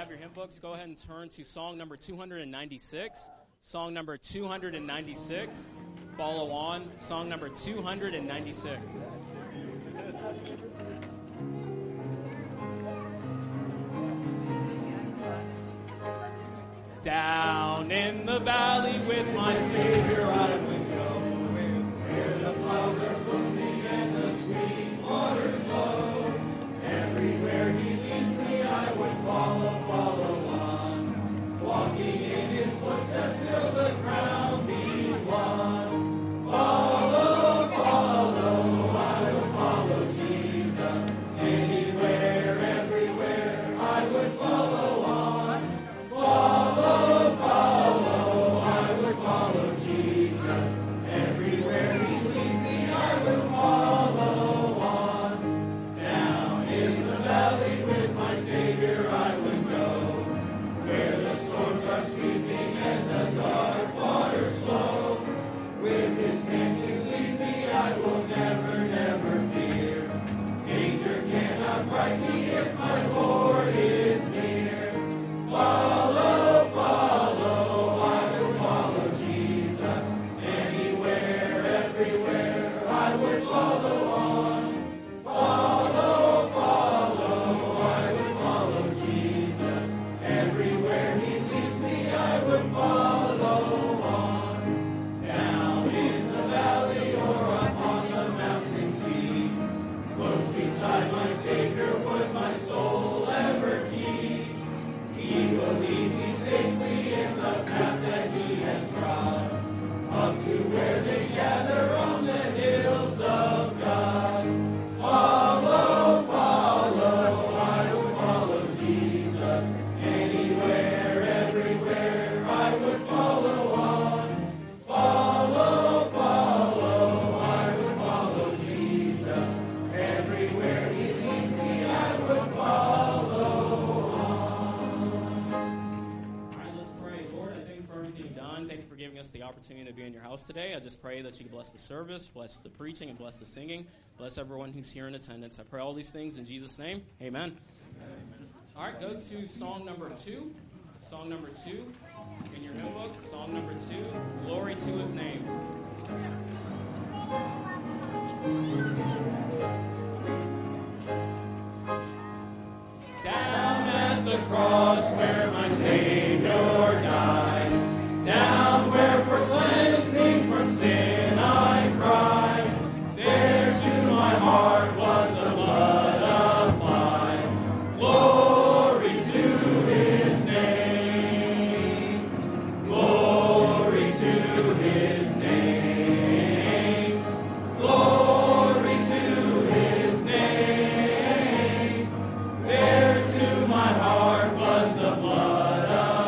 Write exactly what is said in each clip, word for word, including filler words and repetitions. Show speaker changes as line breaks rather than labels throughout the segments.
have your hymn books, go ahead and turn to song number two hundred ninety-six. Song number two hundred ninety-six. Follow on, song number two hundred ninety-six. Down in the valley with my Savior I would go, where the flowers are blooming and the sweet waters flow. Everywhere he leads me I would follow, follow on, walking in his footsteps till the crown be won. Follow, follow, I would follow Jesus. Anywhere, everywhere I would follow on. Follow, follow, I would follow Jesus. Everywhere he leads me, I would follow on. Down in the valley with my Savior I would go, where the storms are sweeping and the dark waters flow. With his hand to lead me, I will never, never fear. Danger cannot frighten me if my Lord is near. Follow, follow, I will follow Jesus. Anywhere, everywhere, I would follow on. Follow, follow, I would follow Jesus. Everywhere he leads me, I would follow on. Down in the valley or upon the mountain sea, close beside my Savior would my soul ever keep. He will lead me safely in the path that he has trod, up to where they gather on the hills of God. Follow, follow, I would follow Jesus. Anywhere, everywhere, I would follow on. Follow, follow, I would follow Jesus. Everywhere he leads me, I would follow on. All right, let's pray. Lord, I thank you for everything done. Thank you for giving us the opportunity to be in your house today. I just pray that you bless the service, bless the preaching, and bless the singing. Bless everyone who's here in attendance. I pray all these things in Jesus' name. Amen. Amen. All right, go to song number two. Song number two in your hymn book. Song number two, Glory to his name. Down at the cross where my Savior died, down where for cleansing from sin I cried, there to my heart was the blood applied. Glory to his name, glory to his name, glory to his name. There to my heart was the blood applied.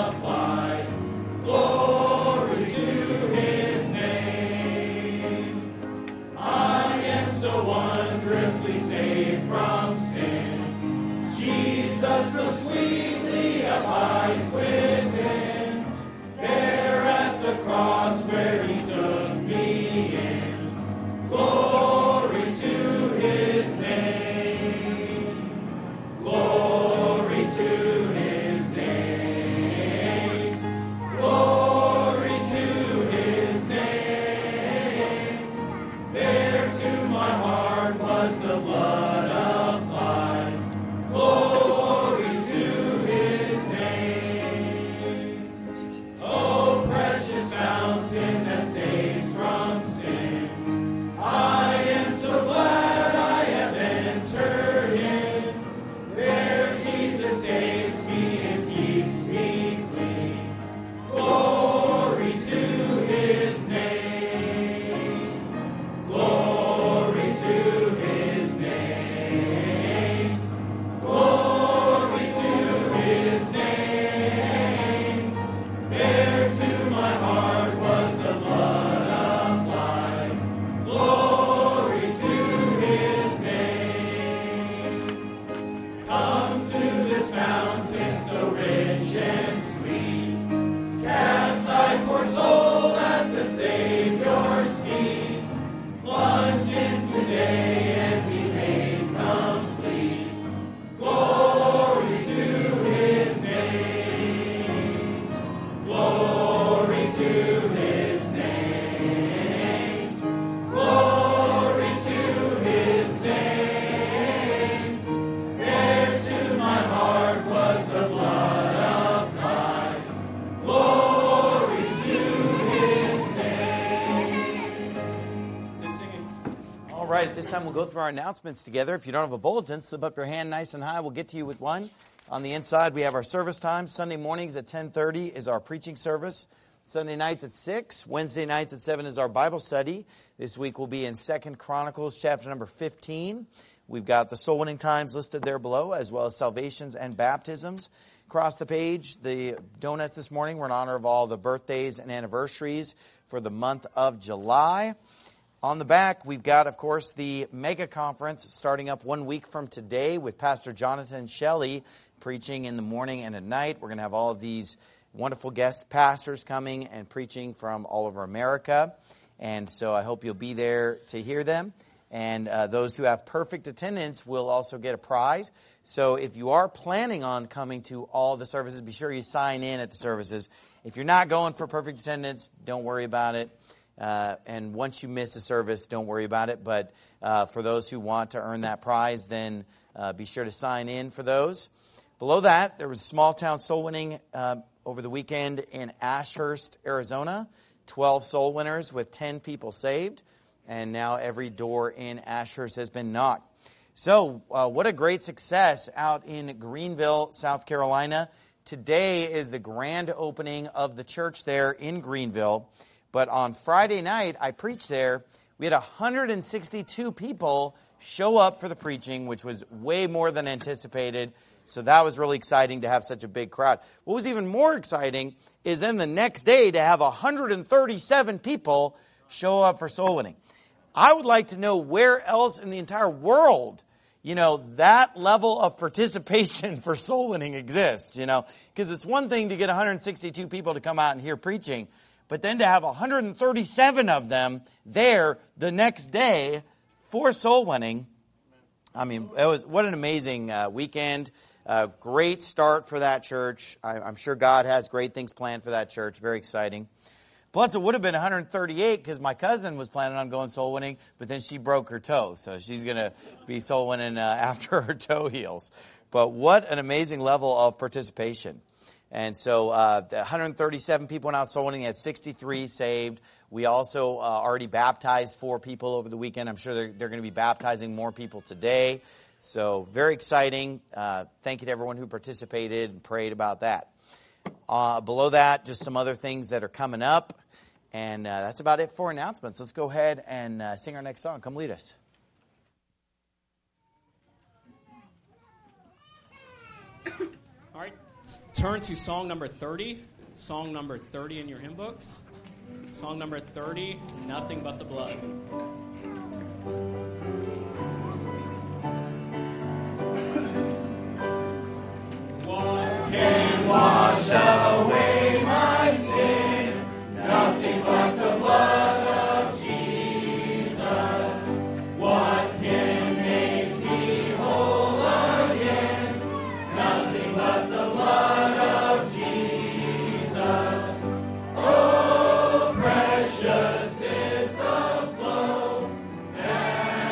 This time we'll go through our announcements together. If you don't have a bulletin, slip up your hand nice and high. We'll get to you with one. On the inside, we have our service times. Sunday mornings at ten thirty is our preaching service. Sunday nights at six. Wednesday nights at seven is our Bible study. This week we'll be in Second Chronicles chapter number fifteen. We've got the soul winning times listed there below, as well as salvations and baptisms. Across the page, the donuts this morning were in honor of all the birthdays and anniversaries for the month of July. On the back, we've got, of course, the mega conference starting up one week from today with Pastor Jonathan Shelley preaching in the morning and at night. We're going to have all of these wonderful guest pastors coming and preaching from all over America. And so I hope you'll be there to hear them. And uh, those who have perfect attendance will also get a prize. So if you are planning on coming to all the services, be sure you sign in at the services. If you're not going for perfect attendance, don't worry about it. Uh, and once you miss a service, don't worry about it. But uh, for those who want to earn that prize, then uh, be sure to sign in for those. Below that, there was small town soul winning uh, over the weekend in Ashurst, Arizona. twelve soul winners with ten people saved. And now every door in Ashurst has been knocked. So uh, what a great success out in Greenville, South Carolina. Today is the grand opening of the church there in Greenville. But on Friday night, I preached there. We had one hundred sixty-two people show up for the preaching, which was way more than anticipated. So that was really exciting to have such a big crowd. What was even more exciting is then the next day to have one hundred thirty-seven people show up for soul winning. I would like to know where else in the entire world, you know, that level of participation for soul winning exists, you know. Because it's one thing to get one hundred sixty-two people to come out and hear preaching, but then to have one hundred thirty-seven of them there the next day for soul winning. I mean, it was what an amazing uh, weekend. Uh, great start for that church. I, I'm sure God has great things planned for that church. Very exciting. Plus, it would have been one hundred thirty-eight because my cousin was planning on going soul winning, but then she broke her toe. So she's going to be soul winning uh, after her toe heals. But what an amazing level of participation. And so uh, the one hundred thirty-seven people went out soul winning, had sixty-three saved. We also uh, already baptized four people over the weekend. I'm sure they're, they're going to be baptizing more people today. So very exciting. Uh, thank you to everyone who participated and prayed about that. Uh, below that, just some other things that are coming up. And uh, that's about it for announcements. Let's go ahead and uh, sing our next song. Come lead us.
All right, turn to song number thirty. Song number thirty in your hymn books. Song number thirty, Nothing But the Blood. What can wash away my sin? Nothing but the blood of Jesus. What can make me whole again? Nothing but the blood of Jesus. Oh, precious is the flow that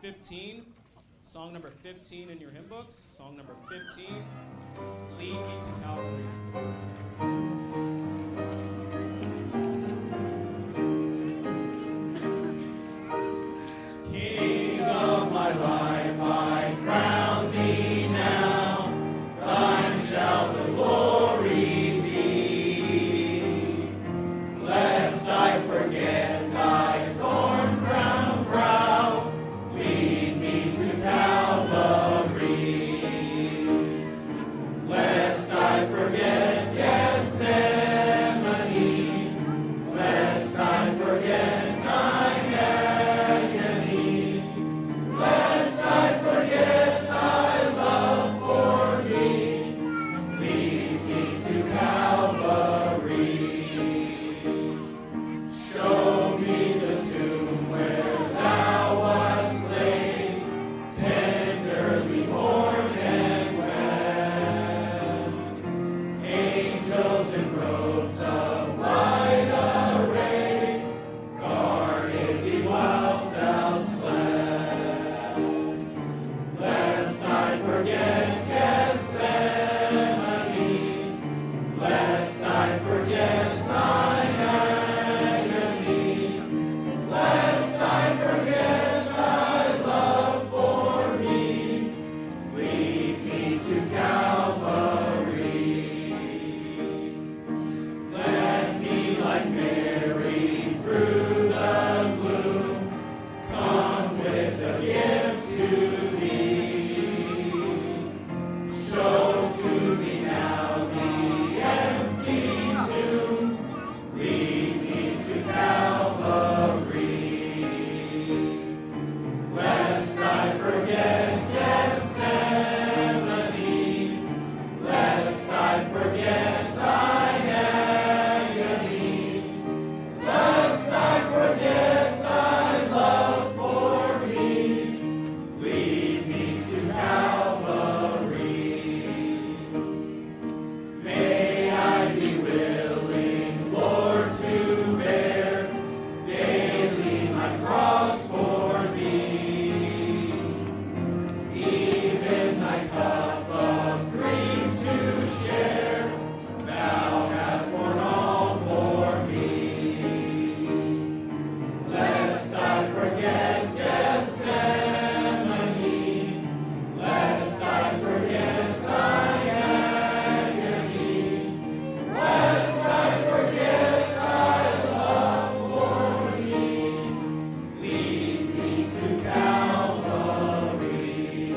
fifteen. Song number fifteen in your hymn books. Song number fifteen. Lead me to Calvary. King of my life, I crown thee now. Thine shall the glory be. Lest I forget thy thorn crown brow, lead me to Calvary. Lest I forget Gethsemane, lest I forget thine agony, lest I forget thy love for me, lead me to Calvary. Show me the tomb where thou wast laid, tenderly borne and wed. Angels in robes of light array guarded thee whilst thou slept. Lest I forget Gethsemane, lest I forget thine agony, lest I forget thy love for me, lead me to Calvary. Let me, like Mary, through the gloom, come with a gift to thee. Show to me now the empty tomb, lead me to Calvary. Lest I forget Gethsemane, lest I forget thine agony, lest I forget thy love for me, lead me to Calvary. May I be willing, Lord, to bear daily my cross for thee, even thy cup of grief to share. Thou hast borne all for me. Lest I forget Gethsemane, lest I forget thine agony, lest I forget thy love for me, lead me to Calvary.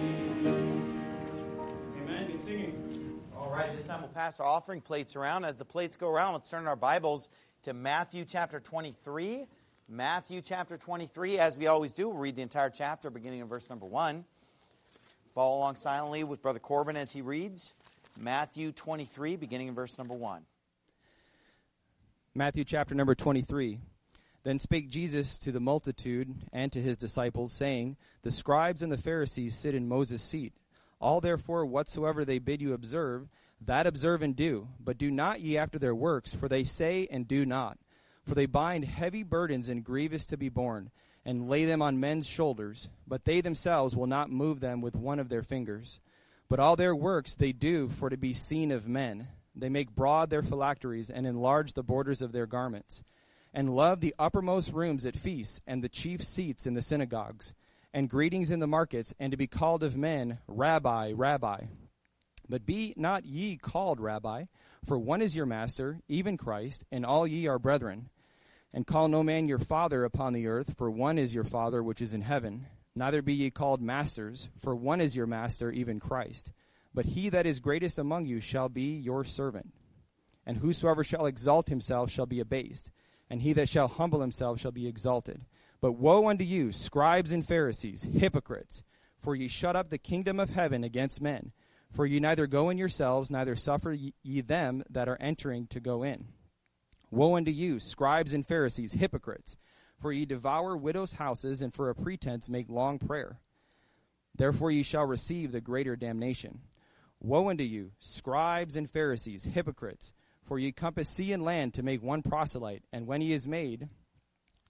Amen. Good singing.
All right, this time we'll pass our offering plates around. As the plates go around, let's turn our Bibles to Matthew chapter twenty-three. Matthew chapter twenty-three, as we always do, we'll read the entire chapter beginning in verse number one. Follow along silently with Brother Corbin as he reads. Matthew twenty-three, beginning in verse number one.
Matthew chapter number twenty-three. Then spake Jesus to the multitude and to his disciples, saying, The scribes and the Pharisees sit in Moses' seat. All therefore whatsoever they bid you observe, that observe and do. But do not ye after their works, for they say and do not. For they bind heavy burdens and grievous to be borne, and lay them on men's shoulders, but they themselves will not move them with one of their fingers. But all their works they do for to be seen of men. They make broad their phylacteries, and enlarge the borders of their garments, and love the uppermost rooms at feasts, and the chief seats in the synagogues, and greetings in the markets, and to be called of men, Rabbi, Rabbi. But be not ye called Rabbi, for one is your master, even Christ, and all ye are brethren. And call no man your father upon the earth, for one is your Father which is in heaven. Neither be ye called masters, for one is your master, even Christ. But he that is greatest among you shall be your servant. And whosoever shall exalt himself shall be abased, and he that shall humble himself shall be exalted. But woe unto you, scribes and Pharisees, hypocrites! For ye shut up the kingdom of heaven against men. For ye neither go in yourselves, neither suffer ye them that are entering to go in. Woe unto you, scribes and Pharisees, hypocrites! For ye devour widows' houses, and for a pretense make long prayer. Therefore ye shall receive the greater damnation. Woe unto you, scribes and Pharisees, hypocrites! For ye compass sea and land to make one proselyte, and when he is made,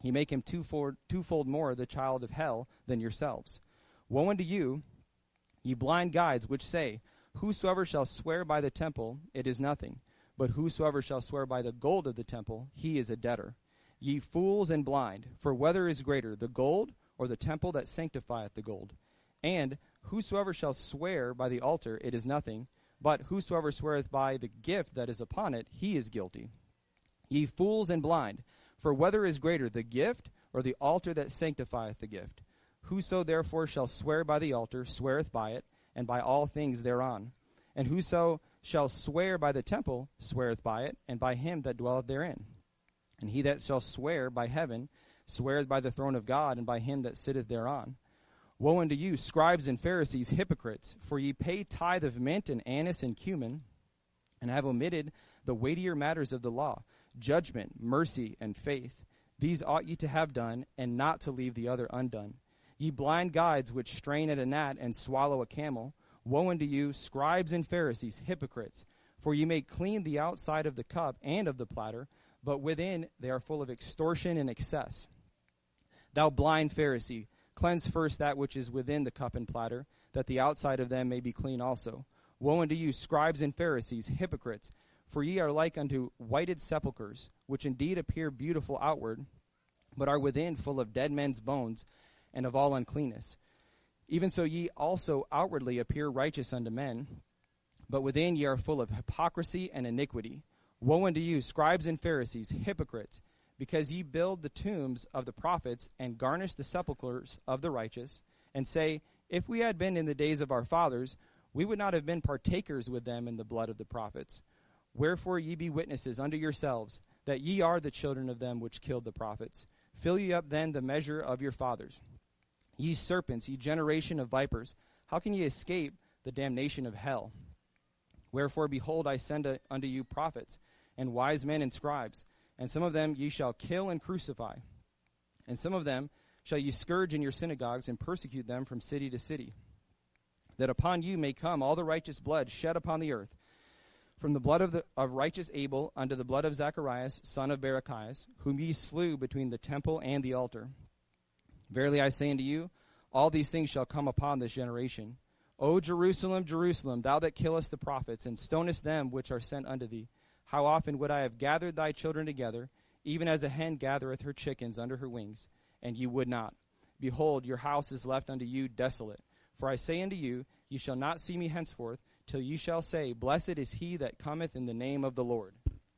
Ye make him twofold, twofold more the child of hell than yourselves. Woe unto you, ye blind guides, which say, Whosoever shall swear by the temple, it is nothing. But whosoever shall swear by the gold of the temple, he is a debtor. Ye fools and blind, for whether is greater, the gold or the temple that sanctifieth the gold? And whosoever shall swear by the altar, it is nothing. But whosoever sweareth by the gift that is upon it, he is guilty. Ye fools and blind, for whether is greater, the gift or the altar that sanctifieth the gift? Whoso therefore shall swear by the altar sweareth by it, and by all things thereon. And whoso shall swear by the temple sweareth by it, and by him that dwelleth therein. And he that shall swear by heaven sweareth by the throne of God, and by him that sitteth thereon. Woe unto you, scribes and Pharisees, hypocrites! For ye pay tithe of mint and anise and cumin, and have omitted the weightier matters of the law, judgment, mercy, and faith. These ought ye to have done, and not to leave the other undone. Ye blind guides, which strain at a gnat and swallow a camel, woe unto you, scribes and Pharisees, hypocrites! For ye make clean the outside of the cup and of the platter, but within they are full of extortion and excess. Thou blind Pharisee, cleanse first that which is within the cup and platter, that the outside of them may be clean also. Woe unto you, scribes and Pharisees, hypocrites! For ye are like unto whited sepulchres, which indeed appear beautiful outward, but are within full of dead men's bones, and of all uncleanness. Even so ye also outwardly appear righteous unto men, but within ye are full of hypocrisy and iniquity. Woe unto you, scribes and Pharisees, hypocrites! Because ye build the tombs of the prophets, and garnish the sepulchres of the righteous, and say, If we had been in the days of our fathers, we would not have been partakers with them in the blood of the prophets. Wherefore ye be witnesses unto yourselves, that ye are the children of them which killed the prophets. Fill ye up then the measure of your fathers. Ye serpents, ye generation of vipers, how can ye escape the damnation of hell? Wherefore, behold, I send a, unto you prophets, and wise men and scribes, and some of them ye shall kill and crucify, and some of them shall ye scourge in your synagogues, and persecute them from city to city, that upon you may come all the righteous blood shed upon the earth, from the blood of, the, of righteous Abel unto the blood of Zacharias, son of Barachias, whom ye slew between the temple and the altar. Verily I say unto you, all these things shall come upon this generation. O Jerusalem, Jerusalem, thou that killest the prophets, and stonest them which are sent unto thee, how often would I have gathered thy children together, even as a hen gathereth her chickens under her wings, and ye would not. Behold, your house is left unto you desolate. For I say unto you, ye shall not see me henceforth, till ye shall say, Blessed is he that cometh in the name of the Lord.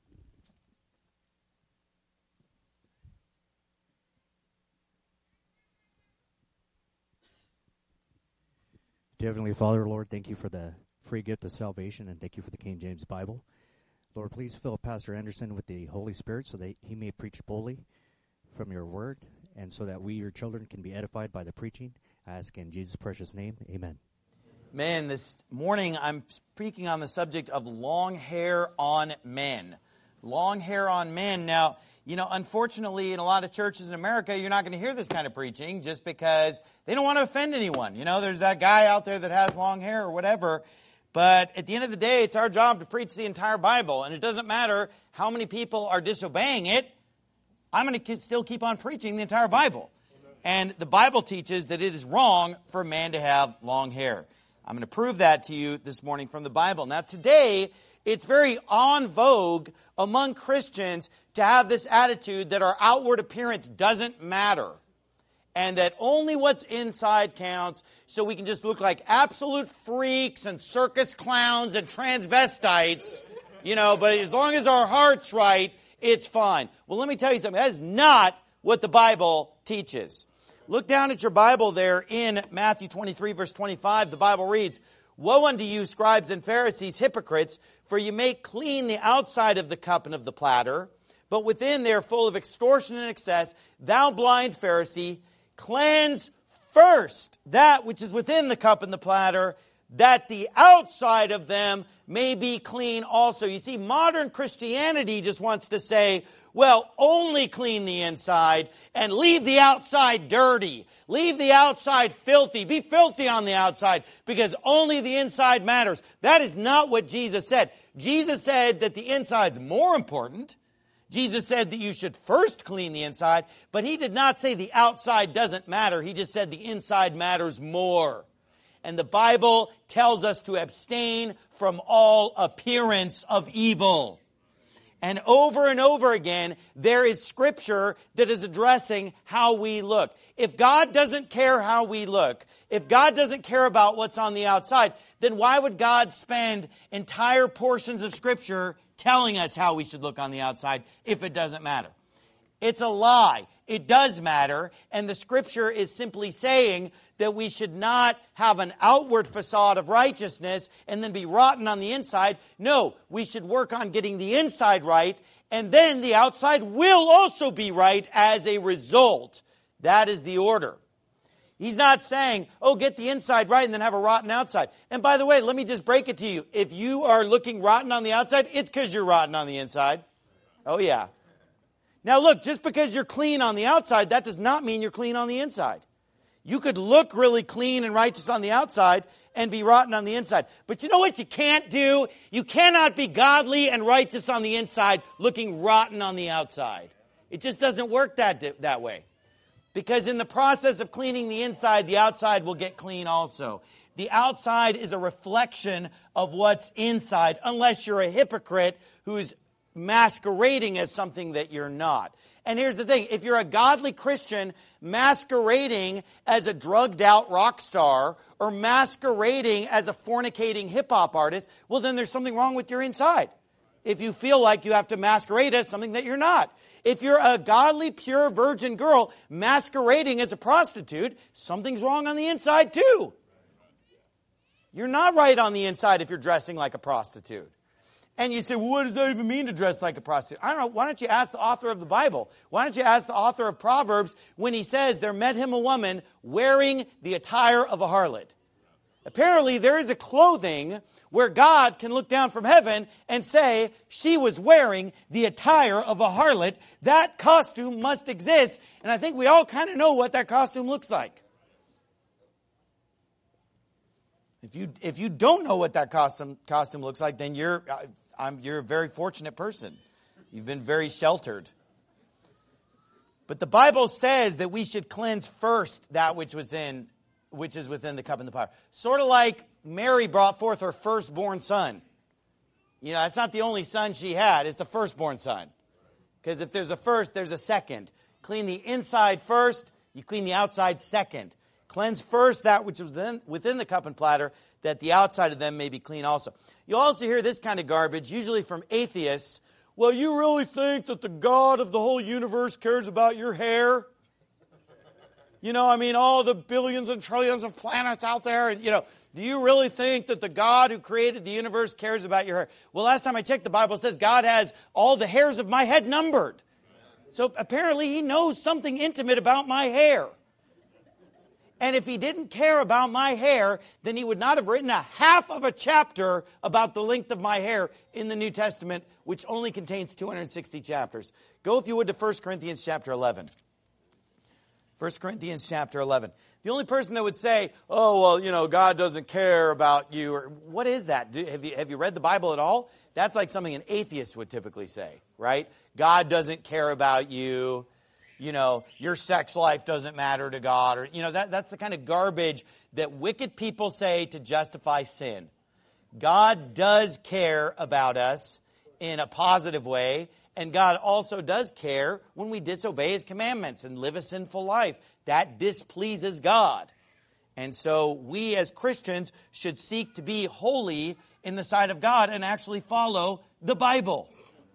Dear Heavenly Father, Lord, thank you for the free gift of salvation, and thank you for the King James Bible. Lord, please fill Pastor Anderson with the Holy Spirit so that he may preach boldly from your word, and so that we, your children, can be edified by the preaching. I ask in Jesus' precious name, amen.
Man, this morning I'm speaking on the subject of long hair on men. Long hair on men. Now, you know, unfortunately, in a lot of churches in America, you're not going to hear this kind of preaching just because they don't want to offend anyone. You know, there's that guy out there that has long hair or whatever. But at the end of the day, it's our job to preach the entire Bible. And it doesn't matter how many people are disobeying it. I'm going to still keep on preaching the entire Bible. And the Bible teaches that it is wrong for a man to have long hair. I'm going to prove that to you this morning from the Bible. Now today, it's very en vogue among Christians to have this attitude that our outward appearance doesn't matter. And that only what's inside counts, so we can just look like absolute freaks and circus clowns and transvestites, you know, but as long as our heart's right, it's fine. Well, let me tell you something. That is not what the Bible teaches. Look down at your Bible there in Matthew twenty-three, verse twenty-five. The Bible reads, Woe unto you, scribes and Pharisees, hypocrites, for you make clean the outside of the cup and of the platter, but within they are full of extortion and excess. Thou blind Pharisee, cleanse first that which is within the cup and the platter, that the outside of them may be clean also. You see, modern Christianity just wants to say, well, only clean the inside and leave the outside dirty. Leave the outside filthy. Be filthy on the outside because only the inside matters. That is not what Jesus said. Jesus said that the inside's more important. Jesus said that you should first clean the inside, but he did not say the outside doesn't matter. He just said the inside matters more. And the Bible tells us to abstain from all appearance of evil. And over and over again, there is scripture that is addressing how we look. If God doesn't care how we look, if God doesn't care about what's on the outside, then why would God spend entire portions of scripture telling us how we should look on the outside if it doesn't matter? It's a lie. It does matter. And the scripture is simply saying that we should not have an outward facade of righteousness and then be rotten on the inside. No, we should work on getting the inside right, and then the outside will also be right as a result. That is the order. He's not saying, oh, get the inside right and then have a rotten outside. And by the way, let me just break it to you. If you are looking rotten on the outside, it's because you're rotten on the inside. Oh, yeah. Now look, just because you're clean on the outside, that does not mean you're clean on the inside. You could look really clean and righteous on the outside and be rotten on the inside. But you know what you can't do? You cannot be godly and righteous on the inside looking rotten on the outside. It just doesn't work that, that way. Because in the process of cleaning the inside, the outside will get clean also. The outside is a reflection of what's inside, unless you're a hypocrite who's masquerading as something that you're not. And here's the thing, if you're a godly Christian masquerading as a drugged out rock star or masquerading as a fornicating hip hop artist, well then there's something wrong with your inside. If you feel like you have to masquerade as something that you're not. If you're a godly, pure virgin girl masquerading as a prostitute, something's wrong on the inside too. You're not right on the inside if you're dressing like a prostitute. And you say, well, what does that even mean to dress like a prostitute? I don't know. Why don't you ask the author of the Bible? Why don't you ask the author of Proverbs when he says there met him a woman wearing the attire of a harlot? Apparently there is a clothing where God can look down from heaven and say she was wearing the attire of a harlot. That costume must exist. And I think we all kind of know what that costume looks like. If you if you don't know what that costume costume looks like, then you're I'm you're a very fortunate person. You've been very sheltered. But the Bible says that we should cleanse first that which was in which is within the cup and the pot. Sort of like Mary brought forth her firstborn son. You know, that's not the only son she had. It's the firstborn son. Because if there's a first, there's a second. Clean the inside first, you clean the outside second. Cleanse first that which is within, within the cup and platter, that the outside of them may be clean also. You'll also hear this kind of garbage, usually from atheists. Well, you really think that the God of the whole universe cares about your hair? You know, I mean, all the billions and trillions of planets out there, and, you know, do you really think that the God who created the universe cares about your hair? Well, last time I checked, the Bible says God has all the hairs of my head numbered. So apparently he knows something intimate about my hair. And if he didn't care about my hair, then he would not have written a half of a chapter about the length of my hair in the New Testament, which only contains two hundred sixty chapters. Go, if you would, to First Corinthians chapter eleven. First Corinthians chapter eleven. The only person that would say, oh, well, you know, God doesn't care about you, or what is that? Do, have you, have you read the Bible at all? That's like something an atheist would typically say, right? God doesn't care about you. You know, your sex life doesn't matter to God. Or, you know, that, that's the kind of garbage that wicked people say to justify sin. God does care about us in a positive way. And God also does care when we disobey His commandments and live a sinful life. That displeases God. And so we as Christians should seek to be holy in the sight of God and actually follow the Bible.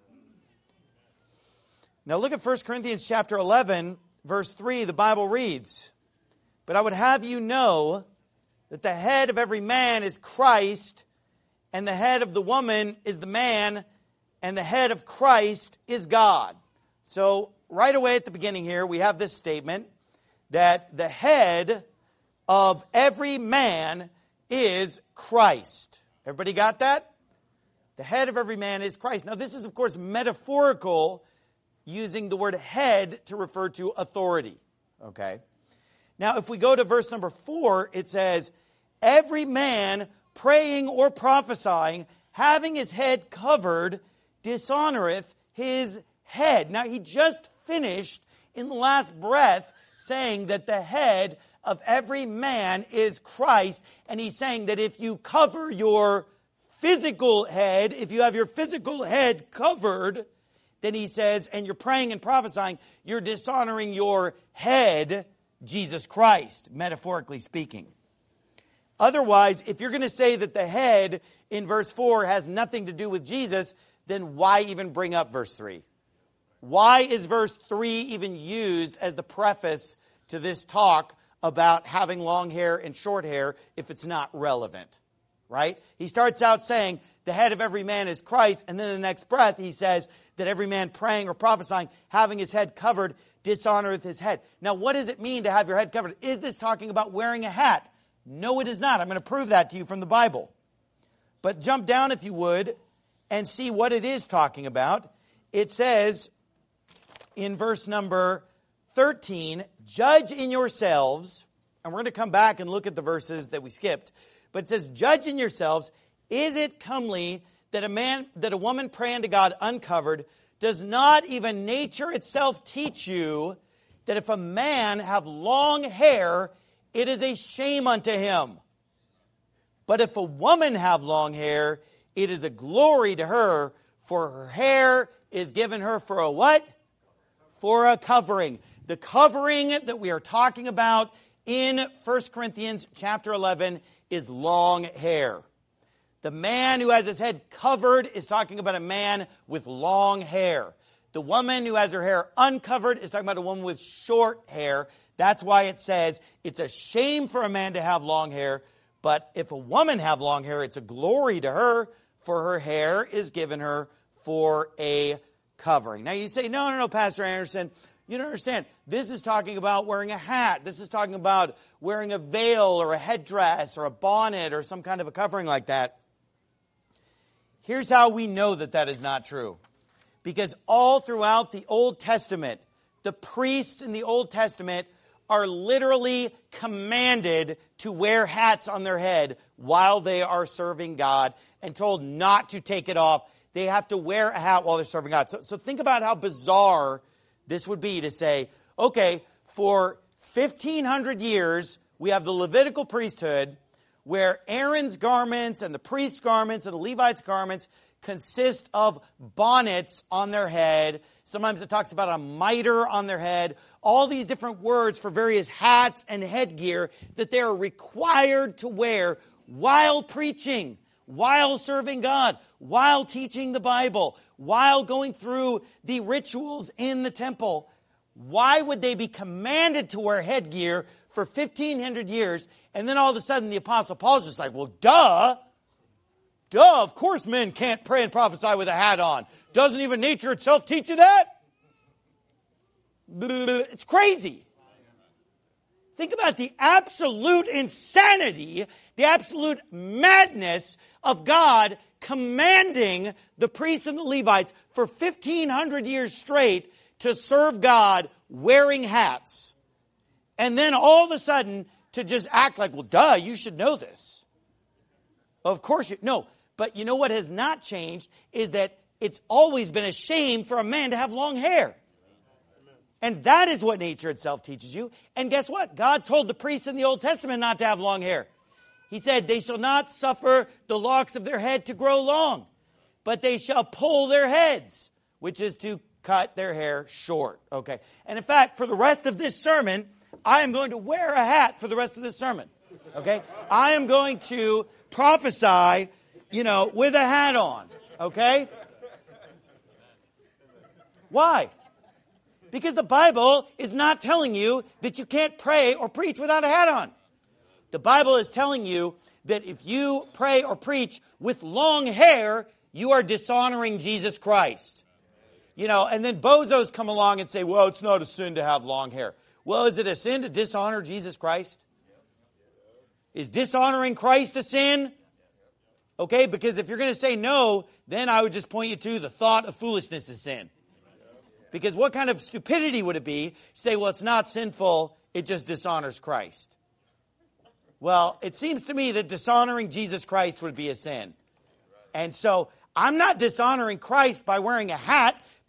Now look at First Corinthians chapter eleven, verse three. The Bible reads, but I would have you know that the head of every man is Christ, and the head of the woman is the man, and the head of Christ is God. So right away at the beginning here, we have this statement that the head of every man is Christ. Everybody got that? The head of every man is Christ. Now this is, of course, metaphorical, using the word head to refer to authority. Okay? Now, if we go to verse number four, it says, every man praying or prophesying, having his head covered, dishonoreth his head. Now, he just finished in the last breath saying that the head of every man is Christ. And he's saying that if you cover your physical head, if you have your physical head covered, then he says, and you're praying and prophesying, you're dishonoring your head, Jesus Christ, metaphorically speaking. Otherwise, if you're going to say that the head in verse four has nothing to do with Jesus, then why even bring up verse three? Why is verse three even used as the preface to this talk about having long hair and short hair if it's not relevant? Right? He starts out saying the head of every man is Christ, and then in the next breath he says that every man praying or prophesying, having his head covered, dishonoreth his head. Now, what does it mean to have your head covered? Is this talking about wearing a hat? No, it is not. I'm going to prove that to you from the Bible. But jump down, if you would, and see what it is talking about. It says in verse number thirteen, judge in yourselves, and we're going to come back and look at the verses that we skipped. But it says, judge in yourselves, is it comely that a man, that a woman pray unto God uncovered? Does not even nature itself teach you that if a man have long hair, it is a shame unto him? But if a woman have long hair, it is a glory to her, for her hair is given her for a what? For a covering. The covering that we are talking about in First Corinthians chapter eleven is long hair. The man who has his head covered is talking about a man with long hair. The woman who has her hair uncovered is talking about a woman with short hair. That's why it says it's a shame for a man to have long hair, but if a woman have long hair, it's a glory to her, for her hair is given her for a covering. Now you say, no, no, no, Pastor Anderson, you don't understand. This is talking about wearing a hat. This is talking about wearing a veil or a headdress or a bonnet or some kind of a covering like that. Here's how we know that that is not true. Because all throughout the Old Testament, the priests in the Old Testament are literally commanded to wear hats on their head while they are serving God and told not to take it off. They have to wear a hat while they're serving God. So, so think about how bizarre this would be to say, okay, for fifteen hundred years, we have the Levitical priesthood where Aaron's garments and the priest's garments and the Levites' garments consist of bonnets on their head. Sometimes it talks about a mitre on their head. All these different words for various hats and headgear that they are required to wear while preaching, while serving God, while teaching the Bible, while going through the rituals in the temple. Why would they be commanded to wear headgear for fifteen hundred years, and then all of a sudden the Apostle Paul's just like, well, duh. Duh, of course men can't pray and prophesy with a hat on. Doesn't even nature itself teach you that? It's crazy. Think about the absolute insanity, the absolute madness of God commanding the priests and the Levites for fifteen hundred years straight to serve God wearing hats. And then all of a sudden to just act like, well, duh, you should know this. Of course you, no. But you know what has not changed is that it's always been a shame for a man to have long hair. And that is what nature itself teaches you. And guess what? God told the priests in the Old Testament not to have long hair. He said, they shall not suffer the locks of their head to grow long, but they shall pull their heads, which is to cut their hair short. Okay. And in fact, for the rest of this sermon, I am going to wear a hat for the rest of this sermon. Okay. I am going to prophesy, you know, with a hat on. Okay. Why? Because the Bible is not telling you that you can't pray or preach without a hat on. The Bible is telling you that if you pray or preach with long hair, you are dishonoring Jesus Christ. You know, and then bozos come along and say, well, it's not a sin to have long hair. Well, is it a sin to dishonor Jesus Christ? Is dishonoring Christ a sin? Okay, because if you're going to say no, then I would just point you to the thought of foolishness is sin. Because what kind of stupidity would it be to say, well, it's not sinful, it just dishonors Christ? Well, it seems to me that dishonoring Jesus Christ would be a sin. And so I'm not dishonoring Christ by wearing a hat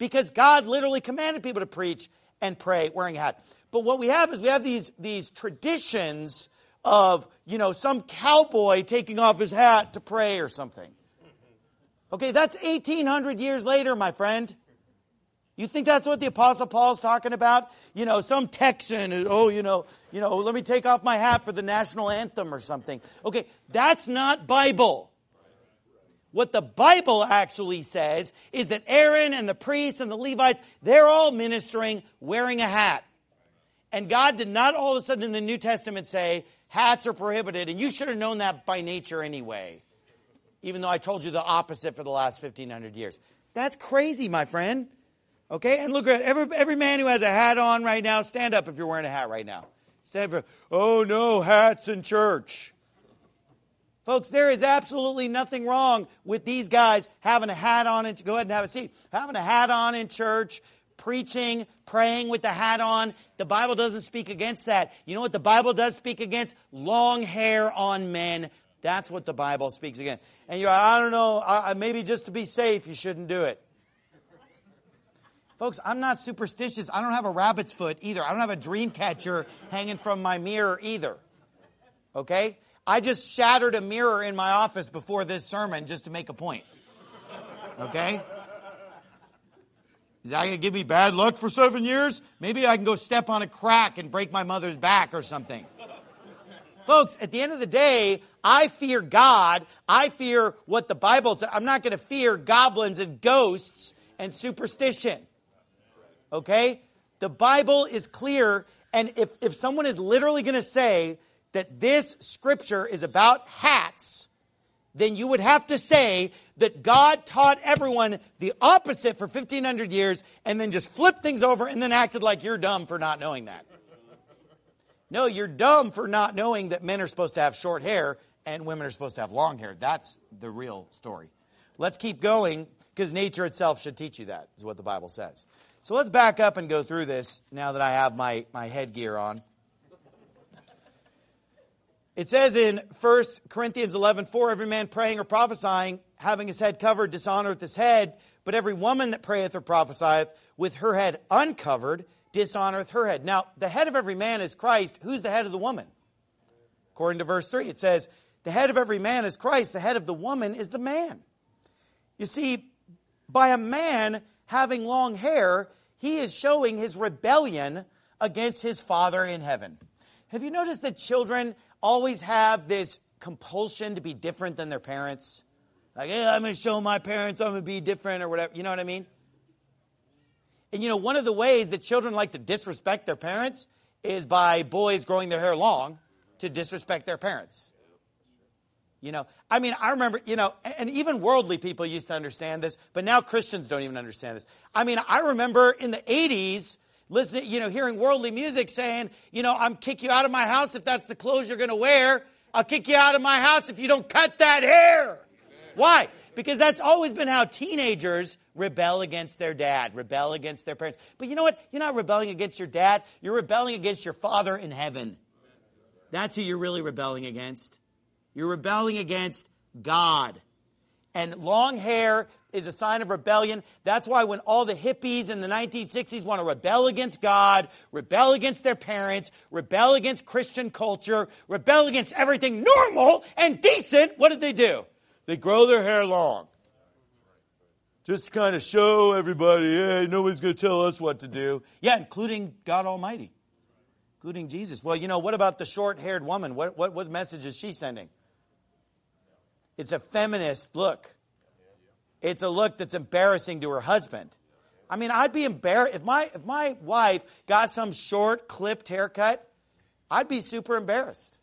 because God literally commanded people to preach and pray wearing a hat. But what we have is we have these, these traditions of, you know, some cowboy taking off his hat to pray or something. Okay, that's eighteen hundred years later, my friend. You think that's what the Apostle Paul's talking about? You know, some Texan, oh, you know, you know, let me take off my hat for the national anthem or something. Okay, that's not Bible. What the Bible actually says is that Aaron and the priests and the Levites, they're all ministering wearing a hat. And God did not all of a sudden in the New Testament say, hats are prohibited, and you should have known that by nature anyway. Even though I told you the opposite for the last fifteen hundred years. That's crazy, my friend. Okay, and look at every, every man who has a hat on right now, stand up if you're wearing a hat right now. Stand up for, oh no, hats in church. Folks, there is absolutely nothing wrong with these guys having a hat on, and go ahead and have a seat. Having a hat on in church, preaching, praying with the hat on. The Bible doesn't speak against that. You know what the Bible does speak against? Long hair on men. That's what the Bible speaks against. And you're like, I don't know, I, maybe just to be safe, you shouldn't do it. Folks, I'm not superstitious. I don't have a rabbit's foot either. I don't have a dream catcher hanging from my mirror either. Okay? I just shattered a mirror in my office before this sermon just to make a point. Okay? Is that going to give me bad luck for seven years? Maybe I can go step on a crack and break my mother's back or something. Folks, at the end of the day, I fear God. I fear what the Bible says. I'm not going to fear goblins and ghosts and superstition. Okay? The Bible is clear, and if, if someone is literally going to say that this scripture is about hats, then you would have to say that God taught everyone the opposite for fifteen hundred years and then just flipped things over and then acted like you're dumb for not knowing that. No, you're dumb for not knowing that men are supposed to have short hair and women are supposed to have long hair. That's the real story. Let's keep going, because nature itself should teach you that, is what the Bible says. So let's back up and go through this now that I have my, my headgear on. It says in First Corinthians eleven four, every man praying or prophesying, having his head covered, dishonoreth his head. But every woman that prayeth or prophesieth, with her head uncovered, dishonoreth her head. Now, the head of every man is Christ. Who's the head of the woman? According to verse three, it says, the head of every man is Christ. The head of the woman is the man. You see, by a man having long hair, he is showing his rebellion against his Father in heaven. Have you noticed that children always have this compulsion to be different than their parents? Like, hey, I'm going to show my parents I'm going to be different or whatever. You know what I mean? And you know, one of the ways that children like to disrespect their parents is by boys growing their hair long to disrespect their parents. You know, I mean, I remember, you know, and even worldly people used to understand this, but now Christians don't even understand this. I mean, I remember in the eighties, listening, you know, hearing worldly music saying, you know, I'm kick you out of my house if that's the clothes you're going to wear. I'll kick you out of my house if you don't cut that hair. Why? Because that's always been how teenagers rebel against their dad, rebel against their parents. But you know what? You're not rebelling against your dad. You're rebelling against your Father in heaven. That's who you're really rebelling against. You're rebelling against God. And long hair is a sign of rebellion. That's why when all the hippies in the nineteen sixties want to rebel against God, rebel against their parents, rebel against Christian culture, rebel against everything normal and decent, what did they do? They grow their hair long. Just to kind of show everybody, hey, nobody's going to tell us what to do. Yeah, including God Almighty. Including Jesus. Well, you know, what about the short-haired woman? What, what, what message is she sending? It's a feminist look. It's a look that's embarrassing to her husband. I mean, I'd be embarrassed. If my, if my wife got some short, clipped haircut, I'd be super embarrassed.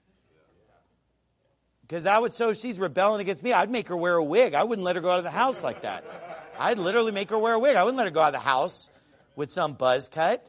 Because I would, so she's rebelling against me. I'd make her wear a wig. I wouldn't let her go out of the house like that. I'd literally make her wear a wig. I wouldn't let her go out of the house with some buzz cut.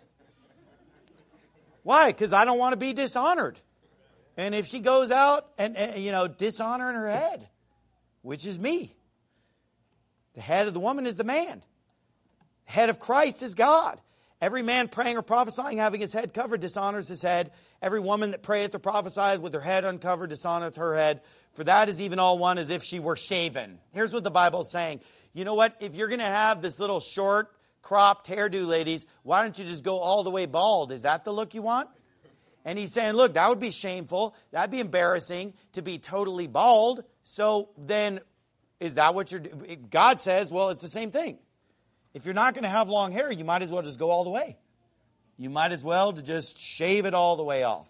Why? Because I don't want to be dishonored. And if she goes out and, and, you know, dishonoring her head, which is me. The head of the woman is the man. The head of Christ is God. Every man praying or prophesying, having his head covered, dishonors his head. Every woman that prayeth or prophesieth with her head uncovered, dishonoreth her head. For that is even all one as if she were shaven. Here's what the Bible is saying. You know what? If you're going to have this little short, cropped hairdo, ladies. Why don't you just go all the way bald? Is that the look you want? And he's saying, look, that would be shameful. That'd be embarrassing to be totally bald. So then, is that what you're doing? God says, well, it's the same thing. If you're not going to have long hair, you might as well just go all the way. You might as well to just shave it all the way off.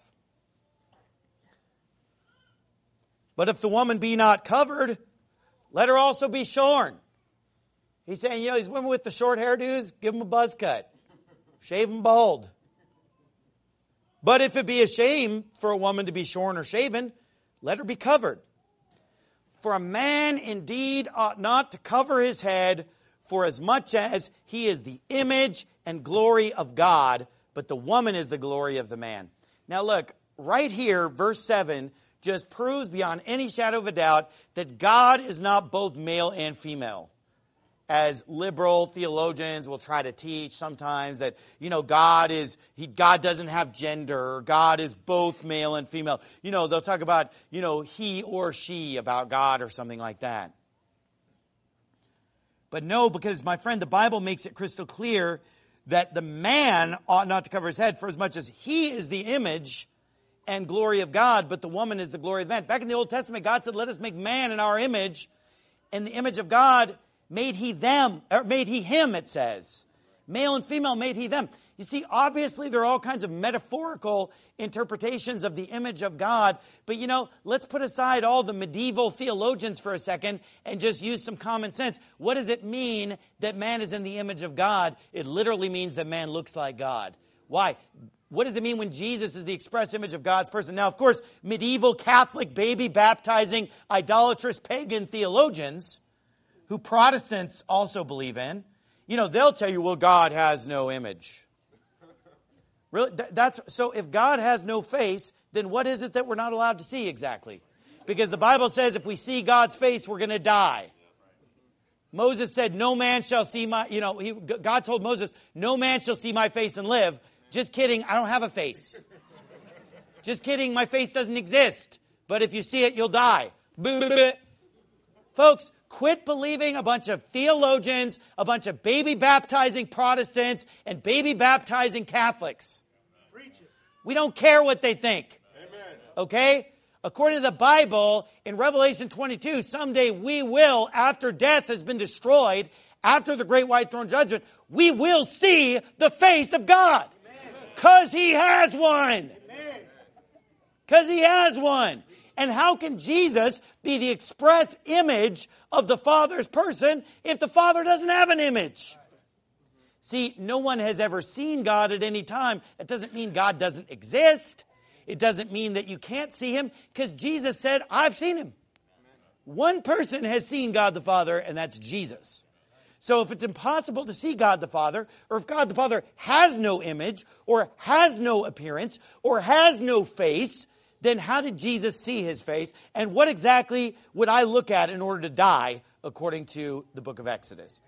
But if the woman be not covered, let her also be shorn. He's saying, you know, these women with the short hairdos, give them a buzz cut. Shave them bald. But if it be a shame for a woman to be shorn or shaven, let her be covered. For a man indeed ought not to cover his head, for as much as he is the image and glory of God, but the woman is the glory of the man. Now look, right here, verse seven just proves beyond any shadow of a doubt that God is not both male and female. As liberal theologians will try to teach sometimes that, you know, God is, he, God doesn't have gender, or God is both male and female. You know, they'll talk about, you know, he or she about God or something like that. But no, because my friend, the Bible makes it crystal clear that the man ought not to cover his head, for as much as he is the image and glory of God, but the woman is the glory of man. Back in the Old Testament, God said, let us make man in our image, and the image of God made he them, or made he him, it says. Male and female made he them. You see, obviously there are all kinds of metaphorical interpretations of the image of God. But you know, let's put aside all the medieval theologians for a second and just use some common sense. What does it mean that man is in the image of God? It literally means that man looks like God. Why? What does it mean when Jesus is the express image of God's person? Now, of course, medieval Catholic baby baptizing idolatrous pagan theologians, who Protestants also believe in, you know, they'll tell you, well, God has no image. Really? That's so if God has no face, then what is it that we're not allowed to see exactly? Because the Bible says if we see God's face, we're going to die. Moses said, no man shall see my, you know, he, God told Moses, no man shall see my face and live. Just kidding, I don't have a face. Just kidding, my face doesn't exist. But if you see it, you'll die. Folks, quit believing a bunch of theologians, a bunch of baby baptizing Protestants, and baby baptizing Catholics. We don't care what they think. Okay? According to the Bible, in Revelation twenty-two, someday we will, after death has been destroyed, after the great white throne judgment, we will see the face of God. Because he has one. Because he has one. And how can Jesus be the express image of the Father's person if the Father doesn't have an image? See, no one has ever seen God at any time. It doesn't mean God doesn't exist. It doesn't mean that you can't see him, because Jesus said, I've seen him. One person has seen God the Father, and that's Jesus. So if it's impossible to see God the Father, or if God the Father has no image, or has no appearance, or has no face, then how did Jesus see his face? And what exactly would I look at in order to die, according to the book of Exodus?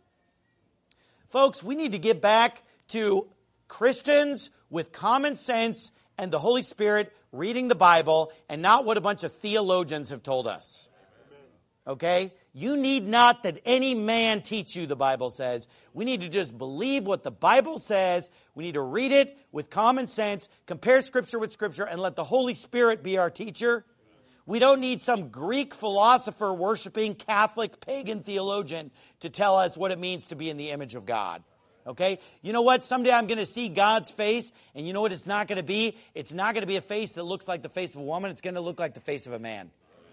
Folks, we need to get back to Christians with common sense and the Holy Spirit reading the Bible, and not what a bunch of theologians have told us. Okay? You need not that any man teach you, the Bible says. We need to just believe what the Bible says. We need to read it with common sense, compare Scripture with Scripture, and let the Holy Spirit be our teacher. We don't need some Greek philosopher worshiping Catholic pagan theologian to tell us what it means to be in the image of God. Okay? You know what? Someday I'm going to see God's face, and you know what it's not going to be? It's not going to be a face that looks like the face of a woman. It's going to look like the face of a man.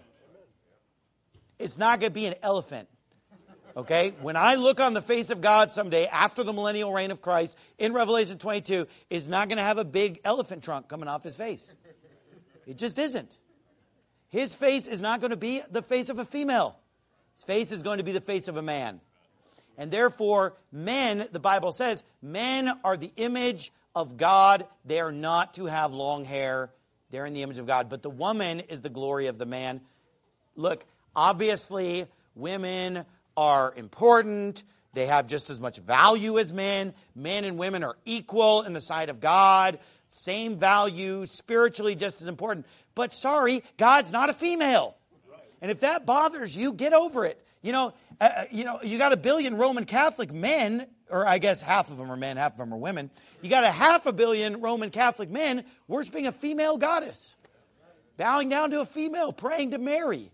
It's not going to be an elephant. Okay? When I look on the face of God someday after the millennial reign of Christ in Revelation twenty-two, it's not going to have a big elephant trunk coming off his face. It just isn't. His face is not going to be the face of a female. His face is going to be the face of a man. And therefore, men, the Bible says, men are the image of God. They are not to have long hair. They're in the image of God. But the woman is the glory of the man. Look, obviously, women are important. They have just as much value as men. Men and women are equal in the sight of God. Same value, spiritually just as important. But sorry, God's not a female. And if that bothers you, get over it. You know, uh, you know, you got a billion Roman Catholic men or I guess half of them are men, half of them are women. You got a half a billion Roman Catholic men worshiping a female goddess, bowing down to a female, praying to Mary.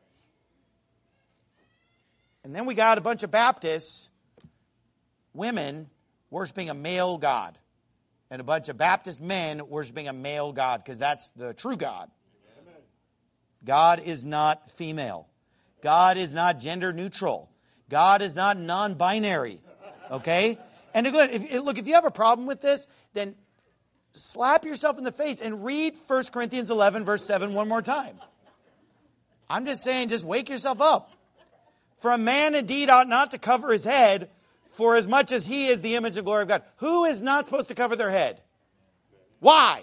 And then we got a bunch of Baptists, women, worshiping a male God. And a bunch of Baptist men worshiping a male God, because that's the true God. God is not female. God is not gender neutral. God is not non-binary. Okay? And again, if, look, if you have a problem with this, then slap yourself in the face and read First Corinthians eleven, verse seven one more time. I'm just saying, just wake yourself up. For a man indeed ought not to cover his head, for as much as he is the image and glory of God. Who is not supposed to cover their head? Why?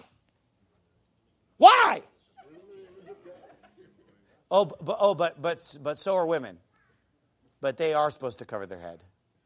Why? Oh, but, oh, but but but so are women. But they are supposed to cover their head.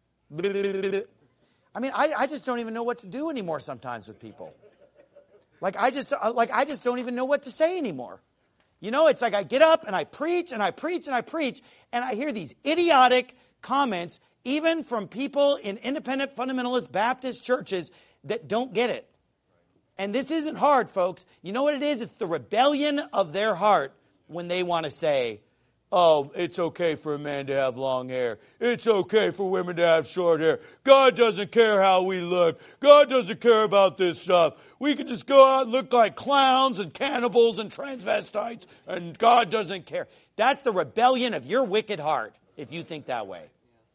I mean, I, I just don't even know what to do anymore sometimes with people. Like I just like I just don't even know what to say anymore. You know, it's like I get up and I preach and I preach and I preach and I hear these idiotic comments, even from people in independent fundamentalist Baptist churches that don't get it. And this isn't hard, folks. You know what it is? It's the rebellion of their heart when they want to say, oh, it's okay for a man to have long hair. It's okay for women to have short hair. God doesn't care how we look. God doesn't care about this stuff. We can just go out and look like clowns and cannibals and transvestites, and God doesn't care. That's the rebellion of your wicked heart, if you think that way.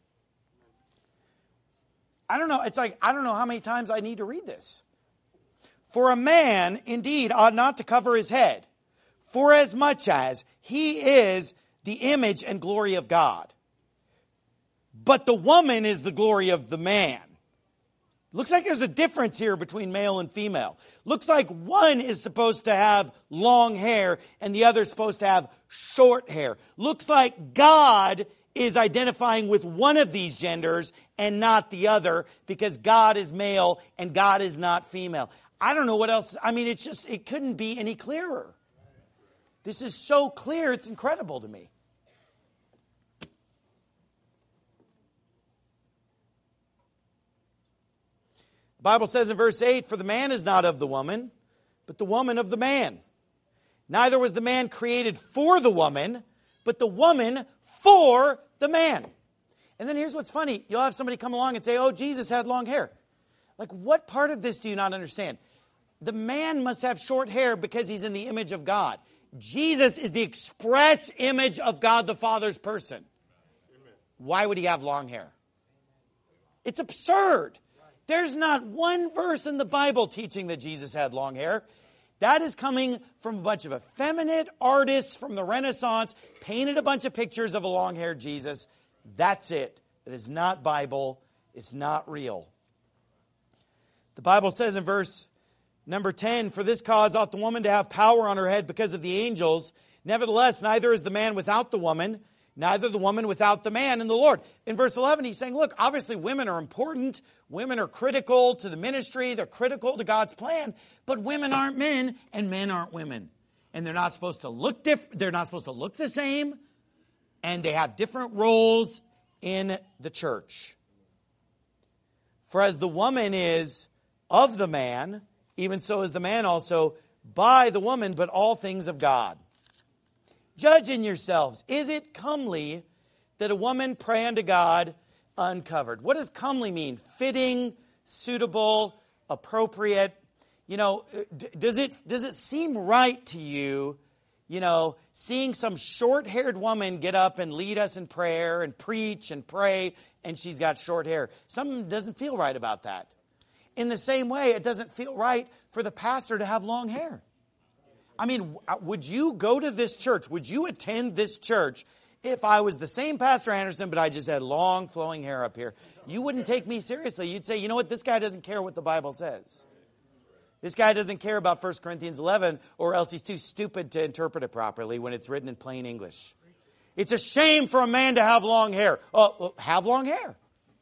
I don't know. It's like, I don't know how many times I need to read this. For a man, indeed, ought not to cover his head, for as much as he is the image and glory of God. But the woman is the glory of the man. Looks like there's a difference here between male and female. Looks like one is supposed to have long hair and the other is supposed to have short hair. Looks like God is identifying with one of these genders and not the other, because God is male and God is not female. I don't know what else. I mean, it's just, it couldn't be any clearer. This is so clear, it's incredible to me. The Bible says in verse eight, for the man is not of the woman, but the woman of the man. Neither was the man created for the woman, but the woman for the man. And then here's what's funny. You'll have somebody come along and say, oh, Jesus had long hair. Like, what part of this do you not understand? The man must have short hair because he's in the image of God. Jesus is the express image of God the Father's person. Why would he have long hair? It's absurd. There's not one verse in the Bible teaching that Jesus had long hair. That is coming from a bunch of effeminate artists from the Renaissance, painted a bunch of pictures of a long-haired Jesus. That's it. It is not Bible. It's not real. The Bible says in verse number ten, for this cause ought the woman to have power on her head because of the angels. Nevertheless, neither is the man without the woman, neither the woman without the man in the Lord. In verse eleven, he's saying, look, obviously women are important. Women are critical to the ministry. They're critical to God's plan. But women aren't men and men aren't women. And they're not supposed to look diff- they're not supposed to look the same. And they have different roles in the church. For as the woman is of the man, even so is the man also by the woman, but all things of God. Judge in yourselves. Is it comely that a woman pray unto God uncovered? What does comely mean? Fitting, suitable, appropriate. You know, d- does it does it seem right to you, you know, seeing some short-haired woman get up and lead us in prayer and preach and pray, and she's got short hair? Something doesn't feel right about that. In the same way, it doesn't feel right for the pastor to have long hair. I mean, would you go to this church? Would you attend this church if I was the same Pastor Anderson, but I just had long flowing hair up here? You wouldn't take me seriously. You'd say, you know what? This guy doesn't care what the Bible says. This guy doesn't care about First Corinthians eleven, or else he's too stupid to interpret it properly when it's written in plain English. It's a shame for a man to have long hair. Oh, well, have long hair.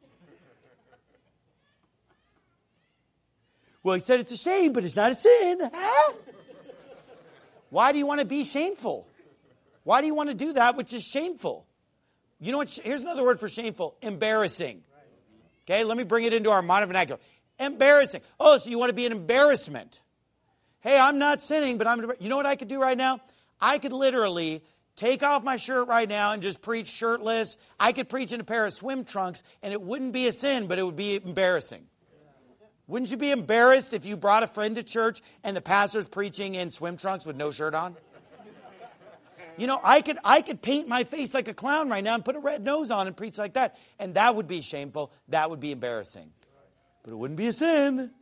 Well, he said it's a shame, but it's not a sin. Huh? Why do you want to be shameful? Why do you want to do that which is shameful? You know what? Here's another word for shameful. Embarrassing. Okay, let me bring it into our modern vernacular. Embarrassing. Oh, so you want to be an embarrassment. Hey, I'm not sinning, but I'm, you know what I could do right now? I could literally take off my shirt right now and just preach shirtless. I could preach in a pair of swim trunks, and it wouldn't be a sin, but it would be embarrassing. Wouldn't you be embarrassed if you brought a friend to church and the pastor's preaching in swim trunks with no shirt on? You know, I could I could paint my face like a clown right now and put a red nose on and preach like that. And that would be shameful. That would be embarrassing. But it wouldn't be a sin.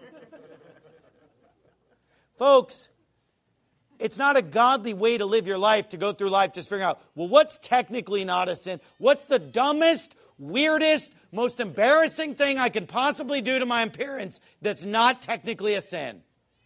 Folks, it's not a godly way to live your life to go through life just figuring out, well, what's technically not a sin? What's the dumbest, weirdest, most embarrassing thing I can possibly do to my appearance that's not technically a sin?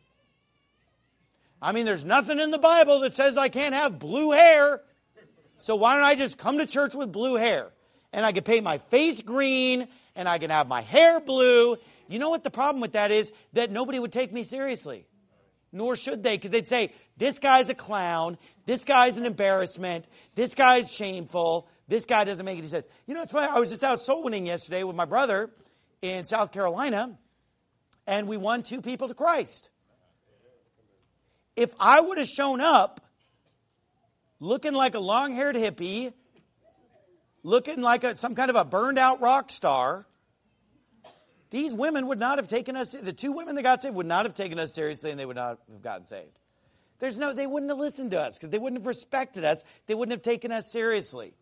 I mean, there's nothing in the Bible that says I can't have blue hair. So why don't I just come to church with blue hair? And I can paint my face green, and I can have my hair blue. You know what the problem with that is? That nobody would take me seriously. Nor should they, because they'd say, this guy's a clown, this guy's an embarrassment, this guy's shameful, this guy doesn't make any sense. You know, it's funny, I was just out soul winning yesterday with my brother in South Carolina, and we won two people to Christ. If I would have shown up looking like a long-haired hippie, looking like a, some kind of a burned-out rock star, these women would not have taken us, the two women that got saved would not have taken us seriously, and they would not have gotten saved. There's no, they wouldn't have listened to us because they wouldn't have respected us. They wouldn't have taken us seriously.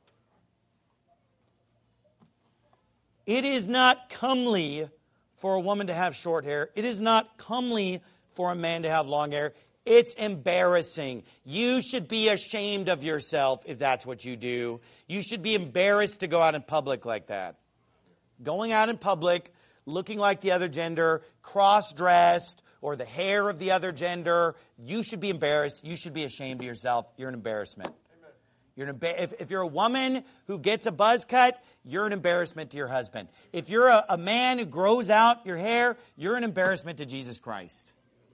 It is not comely for a woman to have short hair. It is not comely for a man to have long hair. It's embarrassing. You should be ashamed of yourself if that's what you do. You should be embarrassed to go out in public like that. Going out in public, looking like the other gender, cross-dressed, or the hair of the other gender, you should be embarrassed. You should be ashamed of yourself. You're an embarrassment. You're an emba- if, if you're a woman who gets a buzz cut, you're an embarrassment to your husband. If you're a, a man who grows out your hair, you're an embarrassment to Jesus Christ.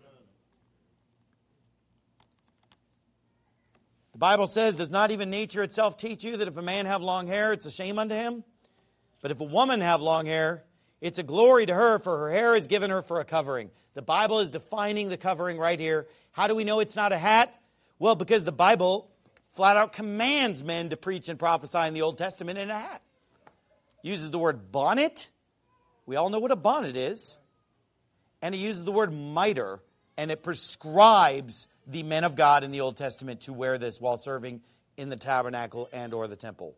The Bible says, does not even nature itself teach you that if a man have long hair, it's a shame unto him? But if a woman have long hair, it's a glory to her, for her hair is given her for a covering. The Bible is defining the covering right here. How do we know it's not a hat? Well, because the Bible flat out commands men to preach and prophesy in the Old Testament in a hat. Uses the word bonnet. We all know what a bonnet is. And it uses the word mitre, and it prescribes the men of God in the Old Testament to wear this while serving in the tabernacle and or the temple.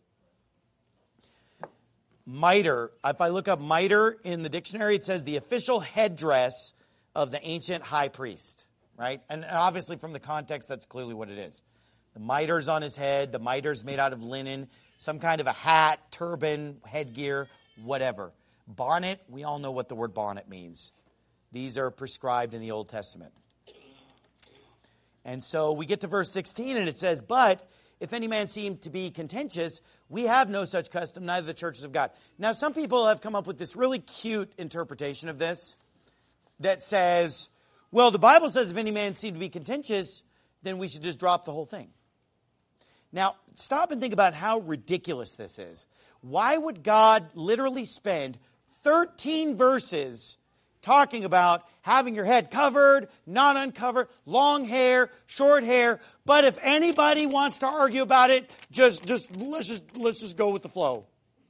Mitre, if I look up mitre in the dictionary, it says the official headdress of the ancient high priest, right? And obviously from the context, that's clearly what it is. The mitre's on his head, the mitre's made out of linen, some kind of a hat, turban, headgear, whatever. Bonnet, we all know what the word bonnet means. These are prescribed in the Old Testament. And so we get to verse sixteen and it says, but if any man seem to be contentious, we have no such custom, neither the churches of God. Now, some people have come up with this really cute interpretation of this that says, well, the Bible says if any man seem to be contentious, then we should just drop the whole thing. Now, stop and think about how ridiculous this is. Why would God literally spend thirteen verses talking about having your head covered, not uncovered, long hair, short hair? But if anybody wants to argue about it, just, just let's just let's just go with the flow.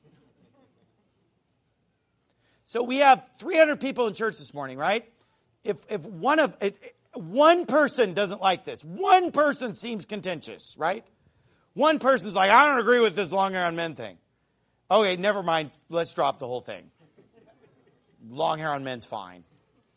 So we have three hundred people in church this morning, right? If if one of if one person doesn't like this, one person seems contentious, right? One person's like, I don't agree with this long hair on men thing. Okay, never mind. Let's drop the whole thing. Long hair on men's fine.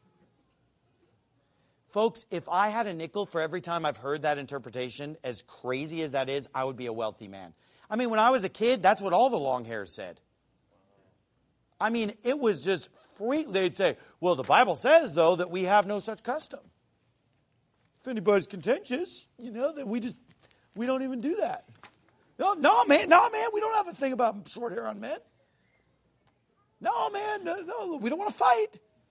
Folks, if I had a nickel for every time I've heard that interpretation, as crazy as that is, I would be a wealthy man. I mean, when I was a kid, that's what all the long hairs said. I mean, it was just freak. They'd say, well, the Bible says, though, that we have no such custom. If anybody's contentious, you know, that we just, we don't even do that. No, no, man, no, man, we don't have a thing about short hair on men. No, man, no, no, we don't want to fight.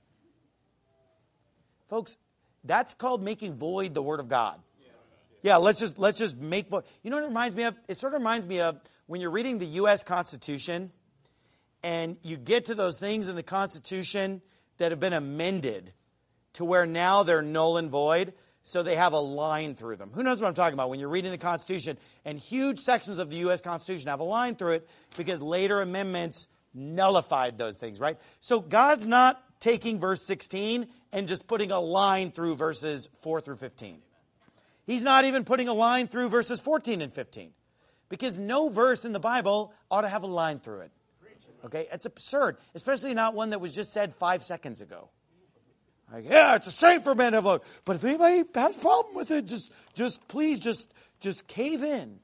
Folks, that's called making void the Word of God. Yeah, let's just let's just make void. You know what it reminds me of? It sort of reminds me of when you're reading the U S Constitution and you get to those things in the Constitution that have been amended to where now they're null and void, so they have a line through them. Who knows what I'm talking about when you're reading the Constitution, and huge sections of the U S Constitution have a line through it because later amendments nullified those things, right? So God's not taking verse sixteen and just putting a line through verses four through fifteen. He's not even putting a line through verses fourteen and fifteen. Because no verse in the Bible ought to have a line through it. Okay? It's absurd. Especially not one that was just said five seconds ago. Like, yeah, it's a shame for men to have a... But if anybody has a problem with it, just, just please, just, just cave in.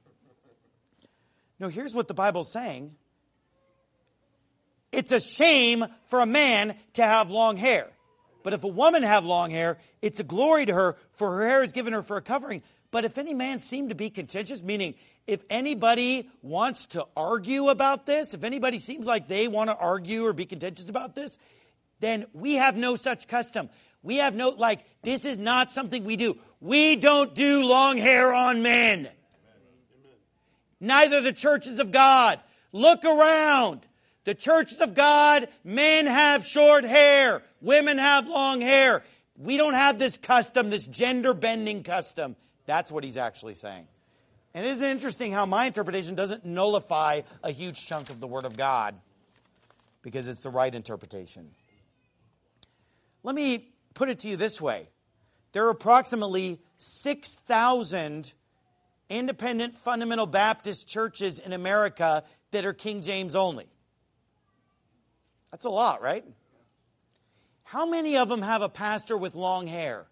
No, here's what the Bible's saying. It's a shame for a man to have long hair. But if a woman have long hair, it's a glory to her, for her hair is given her for a covering. But if any man seem to be contentious, meaning if anybody wants to argue about this, if anybody seems like they want to argue or be contentious about this, then we have no such custom. We have no, like, this is not something we do. We don't do long hair on men. Amen. Neither the churches of God. Look around. The churches of God, men have short hair. Women have long hair. We don't have this custom, this gender-bending custom. That's what he's actually saying. And isn't it interesting how my interpretation doesn't nullify a huge chunk of the Word of God because it's the right interpretation. Let me put it to you this way. There are approximately six thousand independent fundamental Baptist churches in America that are King James only. That's a lot, right? How many of them have a pastor with long hair?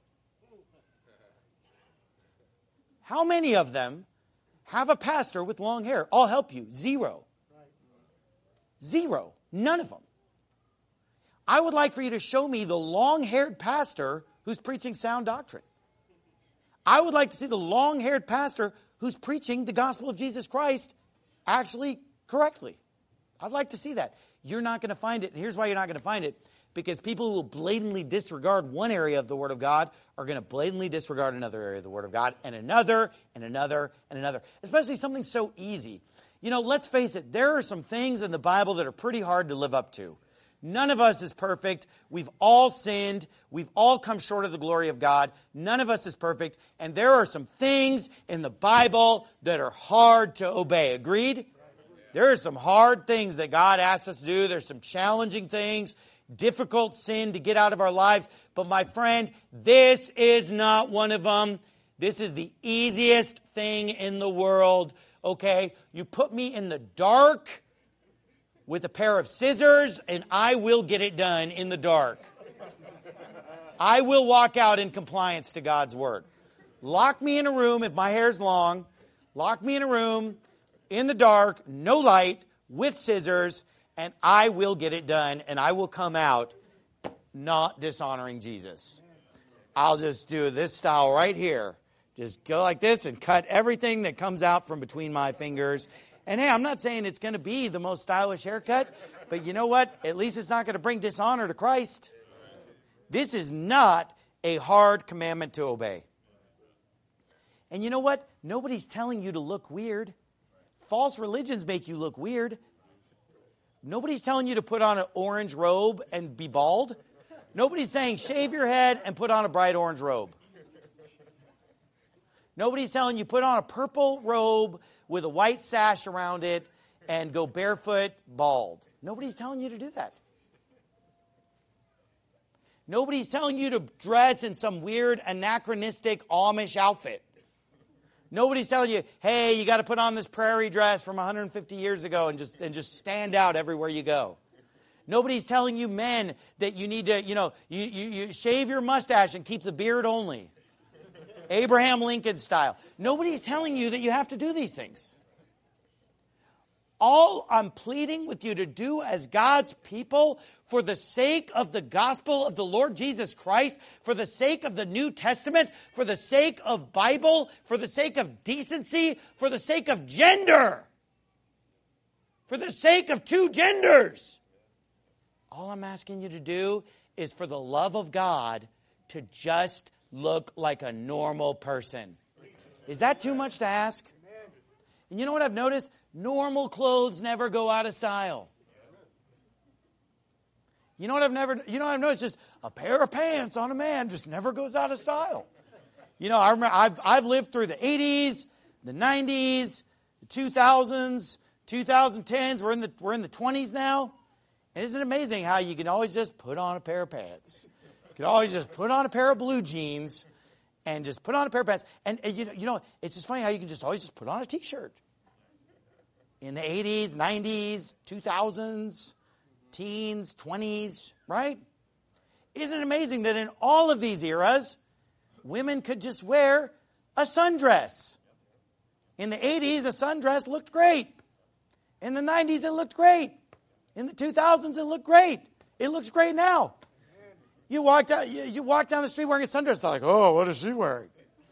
How many of them have a pastor with long hair? I'll help you. Zero. Zero. None of them. I would like for you to show me the long-haired pastor who's preaching sound doctrine. I would like to see the long-haired pastor who's preaching the gospel of Jesus Christ actually correctly. I'd like to see that. You're not going to find it. And here's why you're not going to find it. Because people who will blatantly disregard one area of the Word of God are going to blatantly disregard another area of the Word of God, and another, and another, and another. Especially something so easy. You know, let's face it, there are some things in the Bible that are pretty hard to live up to. None of us is perfect. We've all sinned. We've all come short of the glory of God. None of us is perfect. And there are some things in the Bible that are hard to obey. Agreed? There are some hard things that God asks us to do. There's some challenging things. Difficult sin to get out of our lives. But my friend, this is not one of them. This is the easiest thing in the world. Okay? You put me in the dark with a pair of scissors and I will get it done in the dark. I will walk out in compliance to God's word. Lock me in a room if my hair's long. Lock me in a room in the dark, no light, with scissors, and I will get it done, and I will come out not dishonoring Jesus. I'll just do this style right here. Just go like this and cut everything that comes out from between my fingers. And hey, I'm not saying it's going to be the most stylish haircut, but you know what? At least it's not going to bring dishonor to Christ. This is not a hard commandment to obey. And you know what? Nobody's telling you to look weird. False religions make you look weird. Nobody's telling you to put on an orange robe and be bald. Nobody's saying shave your head and put on a bright orange robe. Nobody's telling you put on a purple robe with a white sash around it and go barefoot bald. Nobody's telling you to do that. Nobody's telling you to dress in some weird anachronistic Amish outfit. Nobody's telling you, hey, you got to put on this prairie dress from one hundred fifty years ago and just and just stand out everywhere you go. Nobody's telling you men that you need to, you know, you, you, you shave your mustache and keep the beard only. Abraham Lincoln style. Nobody's telling you that you have to do these things. All I'm pleading with you to do as God's people, for the sake of the gospel of the Lord Jesus Christ, for the sake of the New Testament, for the sake of Bible, for the sake of decency, for the sake of gender, for the sake of two genders. All I'm asking you to do is, for the love of God, to just look like a normal person. Is that too much to ask? And you know what I've noticed? Normal clothes never go out of style. You know what I've never, you know what I've noticed? Just a pair of pants on a man just never goes out of style. You know, I remember, I've, I've lived through the eighties, the nineties, the two thousands, twenty tens. We're in the, we're in the twenties now. And isn't it amazing how you can always just put on a pair of pants? You can always just put on a pair of blue jeans and just put on a pair of pants. And, and you know, you know, it's just funny how you can just always just put on a t-shirt. In the eighties, nineties, two thousands, teens, twenties, right? Isn't it amazing that in all of these eras, women could just wear a sundress? In the eighties, a sundress looked great. In the nineties, it looked great. In the two thousands, it looked great. It looks great now. You walk down, you, you walk down the street wearing a sundress, they're like, oh, what is she wearing?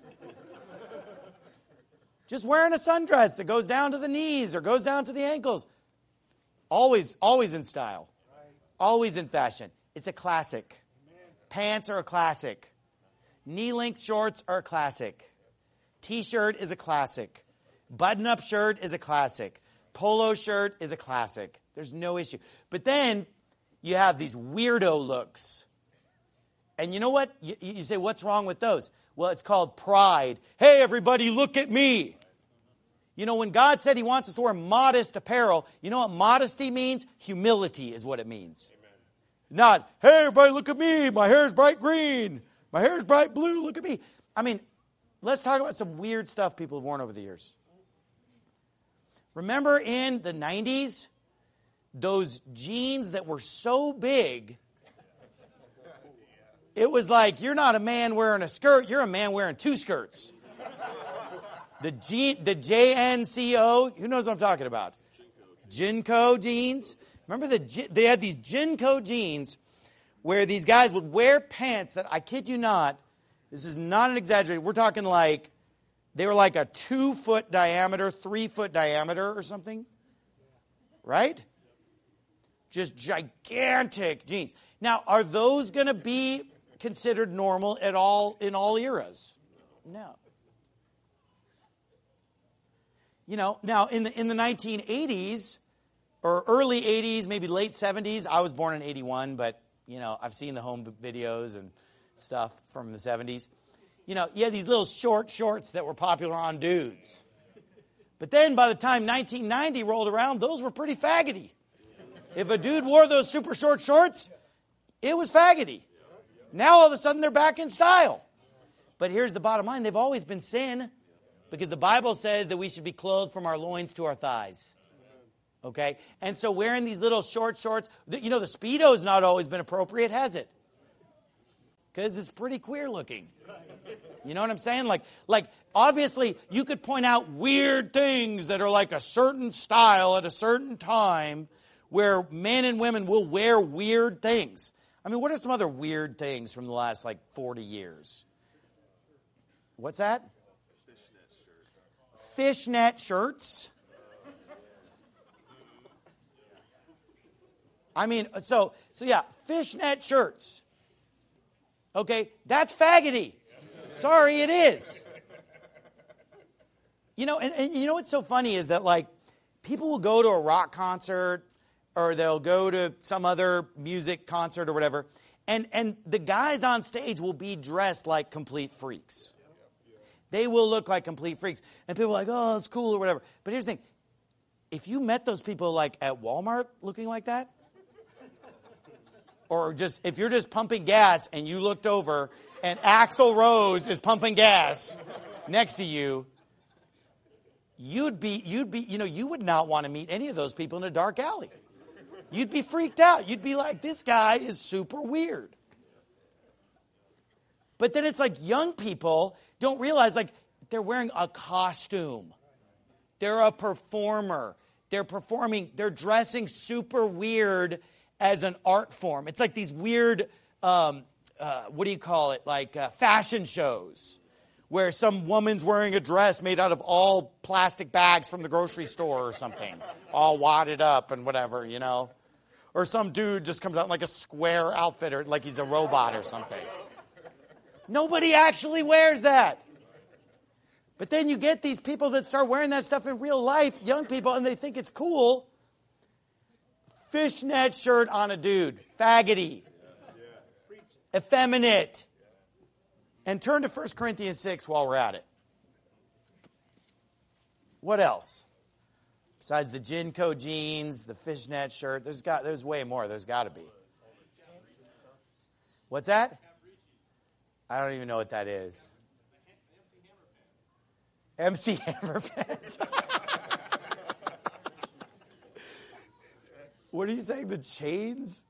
Just wearing a sundress that goes down to the knees or goes down to the ankles. Always, always in style. Always in fashion. It's a classic. Pants are a classic. Knee-length shorts are a classic. T-shirt is a classic. Button-up shirt is a classic. Polo shirt is a classic. There's no issue. But then you have these weirdo looks. And you know what? You, you say, what's wrong with those? Well, it's called pride. Hey, everybody, look at me. You know, when God said he wants us to wear modest apparel, you know what modesty means? Humility is what it means. Amen. Not, hey, everybody, look at me. My hair's bright green. My hair's bright blue. Look at me. I mean, let's talk about some weird stuff people have worn over the years. Remember in the nineties, those jeans that were so big, it was like, you're not a man wearing a skirt, you're a man wearing two skirts. The G, the J N C O, who knows what I'm talking about? Jinko jeans. Remember the they had these Jinko jeans where these guys would wear pants that, I kid you not, this is not an exaggeration, we're talking like, they were like a two-foot diameter, three-foot diameter or something. Right? Just gigantic jeans. Now, are those going to be considered normal at all in all eras? No. You know, now in the in the nineteen eighties or early eighties, maybe late seventies, I was born in eighty-one, but you know, I've seen the home videos and stuff from the seventies. You know, you had these little short shorts that were popular on dudes. But then by the time nineteen ninety rolled around, those were pretty faggoty. If a dude wore those super short shorts, it was faggoty. Now all of a sudden they're back in style. But here's the bottom line. They've always been sin because the Bible says that we should be clothed from our loins to our thighs. Okay? And so wearing these little short shorts, you know, the Speedo's not always been appropriate, has it? Because it's pretty queer looking. You know what I'm saying? Like, like obviously you could point out weird things that are like a certain style at a certain time where men and women will wear weird things. I mean, what are some other weird things from the last like forty years? What's that? Fishnet shirts. I mean, so so yeah, fishnet shirts. Okay, that's faggoty. Sorry, it is. You know, and, and you know what's so funny is that like people will go to a rock concert or they'll go to some other music concert or whatever, and, and the guys on stage will be dressed like complete freaks. They will look like complete freaks. And people are like, oh, it's cool or whatever. But here's the thing. If you met those people like at Walmart looking like that, or just if you're just pumping gas and you looked over and Axl Rose is pumping gas next to you, you'd be, you'd be, you know, you would not want to meet any of those people in a dark alley. You'd be freaked out. You'd be like, this guy is super weird. But then it's like young people don't realize like they're wearing a costume. They're a performer. They're performing, they're dressing super weird as an art form. It's like these weird, um, uh, what do you call it? Like uh, fashion shows where some woman's wearing a dress made out of all plastic bags from the grocery store or something, all wadded up and whatever, you know. Or some dude just comes out in like a square outfit or like he's a robot or something. Nobody actually wears that. But then you get these people that start wearing that stuff in real life, young people, and they think it's cool. Fishnet shirt on a dude. Faggoty. Effeminate. And turn to First Corinthians six while we're at it. What else? Besides the Jinko jeans, the fishnet shirt, there's got there's way more. There's got to be. What's that? I don't even know what that is. M C Hammer pants. What are you saying? The chains?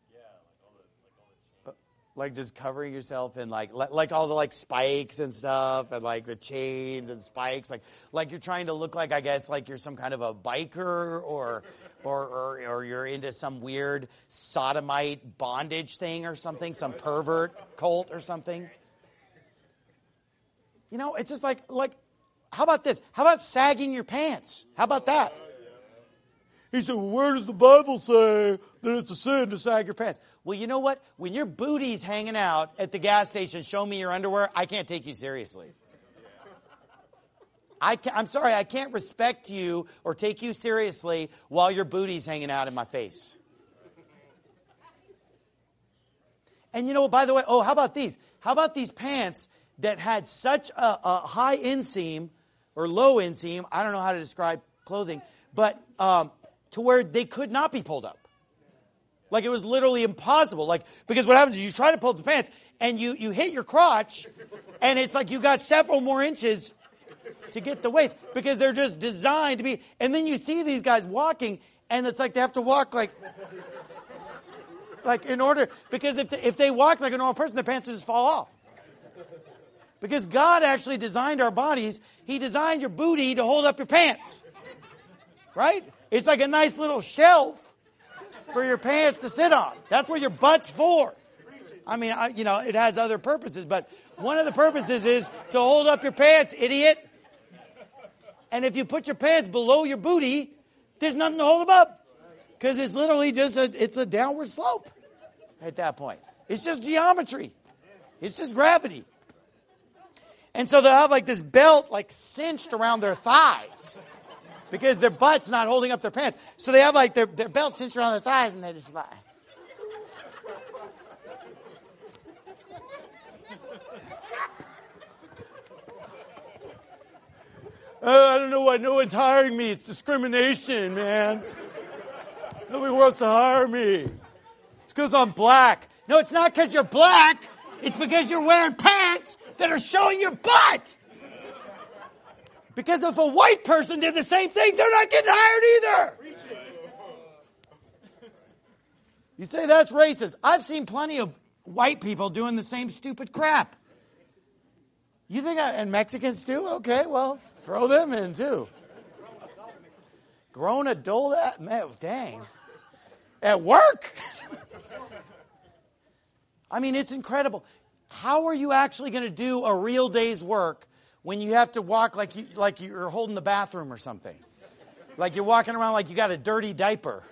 Like just covering yourself in like like all the like spikes and stuff, and like the chains and spikes, like like you're trying to look like, I guess, like you're some kind of a biker, or or or, or you're into some weird sodomite bondage thing or something, some pervert cult or something. You know, it's just like like how about this? How about sagging your pants? How about that? He said, well, where does the Bible say that it's a sin to sag your pants? Well, you know what? When your booty's hanging out at the gas station, show me your underwear, I can't take you seriously. I can't, I'm sorry, I can't respect you or take you seriously while your booty's hanging out in my face. And you know what, by the way, oh, how about these? How about these pants that had such a, a high inseam or low inseam, I don't know how to describe clothing, but um, to where they could not be pulled up. Like it was literally impossible. Like, because what happens is you try to pull up the pants and you, you hit your crotch and it's like you got several more inches to get the waist because they're just designed to be. And then you see these guys walking and it's like they have to walk like, like in order, because if they, if they walk like a normal person, their pants will just fall off. Because God actually designed our bodies. He designed your booty to hold up your pants. Right? It's like a nice little shelf for your pants to sit on. That's what your butt's for. I mean, I, you know, it has other purposes, but one of the purposes is to hold up your pants, idiot. And if you put your pants below your booty, there's nothing to hold them up. Because it's literally just a, it's a downward slope at that point. It's just geometry. It's just gravity. And so they'll have like this belt like cinched around their thighs. Because their butt's not holding up their pants. So they have like their, their belt cinched around their thighs and they just lie. Oh, I don't know why no one's hiring me. It's discrimination, man. Nobody wants to hire me. It's because I'm black. No, it's not because you're black. It's because you're wearing pants that are showing your butt. Because if a white person did the same thing, they're not getting hired either. You say that's racist. I've seen plenty of white people doing the same stupid crap. You think, I, and Mexicans too? Okay, well, throw them in too. Grown adult, man, dang. At work? I mean, it's incredible. How are you actually going to do a real day's work when you have to walk like you like you're holding the bathroom or something? Like you're walking around like you got a dirty diaper.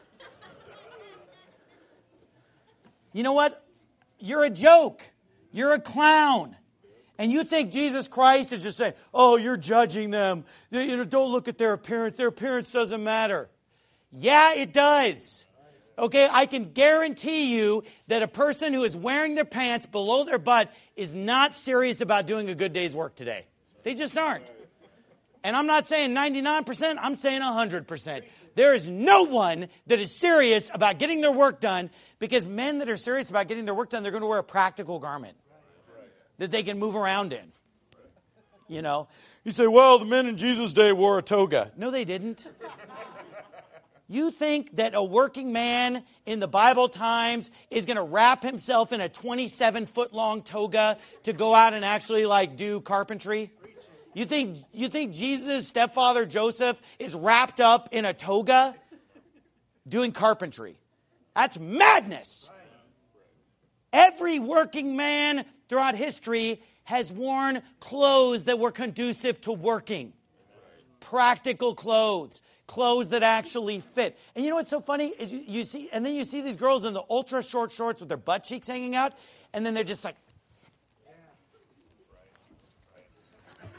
You know what? You're a joke. You're a clown. And you think Jesus Christ is just saying, oh, you're judging them. You know, don't look at their appearance. Their appearance doesn't matter. Yeah, it does. Okay, I can guarantee you that a person who is wearing their pants below their butt is not serious about doing a good day's work today. They just aren't. And I'm not saying ninety-nine percent, I'm saying one hundred percent. There is no one that is serious about getting their work done, because men that are serious about getting their work done, they're going to wear a practical garment that they can move around in. You know, you say, well, the men in Jesus' day wore a toga. No, they didn't. You think that a working man in the Bible times is going to wrap himself in a twenty-seven foot long toga to go out and actually like do carpentry? You think, you think Jesus' stepfather Joseph is wrapped up in a toga doing carpentry? That's madness. Every working man throughout history has worn clothes that were conducive to working. Practical clothes. Clothes that actually fit. And you know what's so funny is you, you see, and then you see these girls in the ultra short shorts with their butt cheeks hanging out, and then they're just like,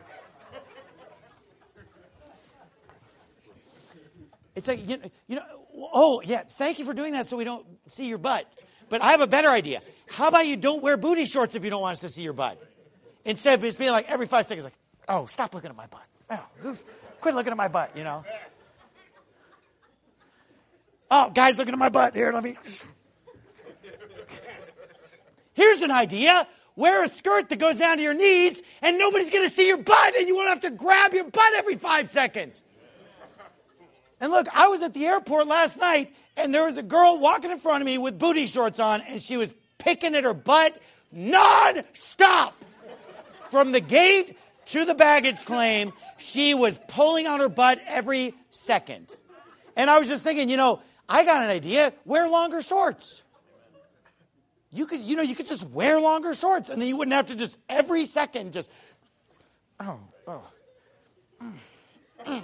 it's like, you know, you know Oh, yeah, thank you for doing that so we don't see your butt. But I have a better idea. How about you don't wear booty shorts if you don't want us to see your butt? Instead of just being like every five seconds, like, oh, stop looking at my butt. Oh, who's, quit looking at my butt, you know. Oh, guys looking at my butt. Here, let me. Here's an idea. Wear a skirt that goes down to your knees and nobody's going to see your butt and you won't have to grab your butt every five seconds. And look, I was at the airport last night and there was a girl walking in front of me with booty shorts on and she was picking at her butt non-stop. From the gate to the baggage claim, she was pulling on her butt every second. And I was just thinking, you know, I got an idea. Wear longer shorts. You could, you know, you could just wear longer shorts and then you wouldn't have to just every second just, oh, oh. Mm, mm.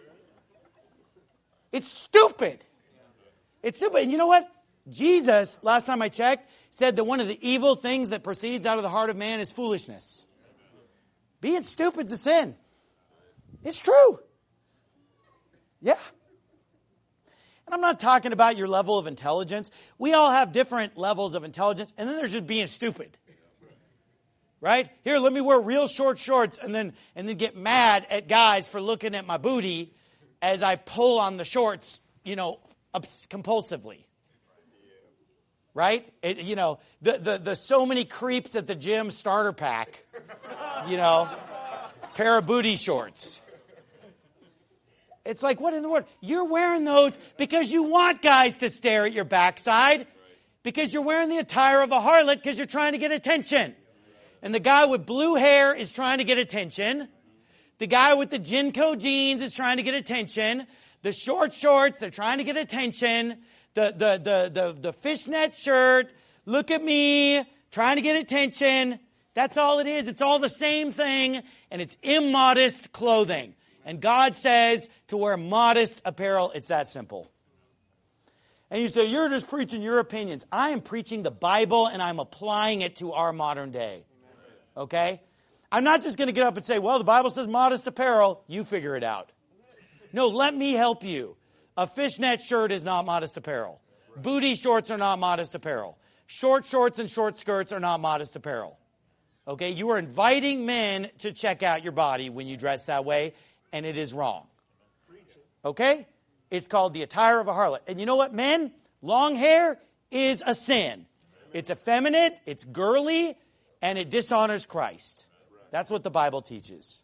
It's stupid. It's stupid. And you know what? Jesus, last time I checked, said that one of the evil things that proceeds out of the heart of man is foolishness. Being stupid's a sin. It's true. Yeah. And I'm not talking about your level of intelligence. We all have different levels of intelligence. And then there's just being stupid. Right? Here, let me wear real short shorts and then and then get mad at guys for looking at my booty as I pull on the shorts, you know, compulsively. Right? It, you know, the, the, the so many creeps at the gym starter pack. You know, pair of booty shorts. It's like, what in the world? You're wearing those because you want guys to stare at your backside. Because you're wearing the attire of a harlot because you're trying to get attention. And the guy with blue hair is trying to get attention. The guy with the Jinko jeans is trying to get attention. The short shorts, they're trying to get attention. The, the, the, the, the fishnet shirt, look at me, trying to get attention. That's all it is. It's all the same thing, and it's immodest clothing. And God says to wear modest apparel. It's that simple. And you say, you're just preaching your opinions. I am preaching the Bible, and I'm applying it to our modern day. Okay? I'm not just going to get up and say, well, the Bible says modest apparel. You figure it out. No, let me help you. A fishnet shirt is not modest apparel. Booty shorts are not modest apparel. Short shorts and short skirts are not modest apparel. Okay? You are inviting men to check out your body when you dress that way, and it is wrong. Okay? It's called the attire of a harlot. And you know what, men? Long hair is a sin. It's effeminate, it's girly, and it dishonors Christ. That's what the Bible teaches.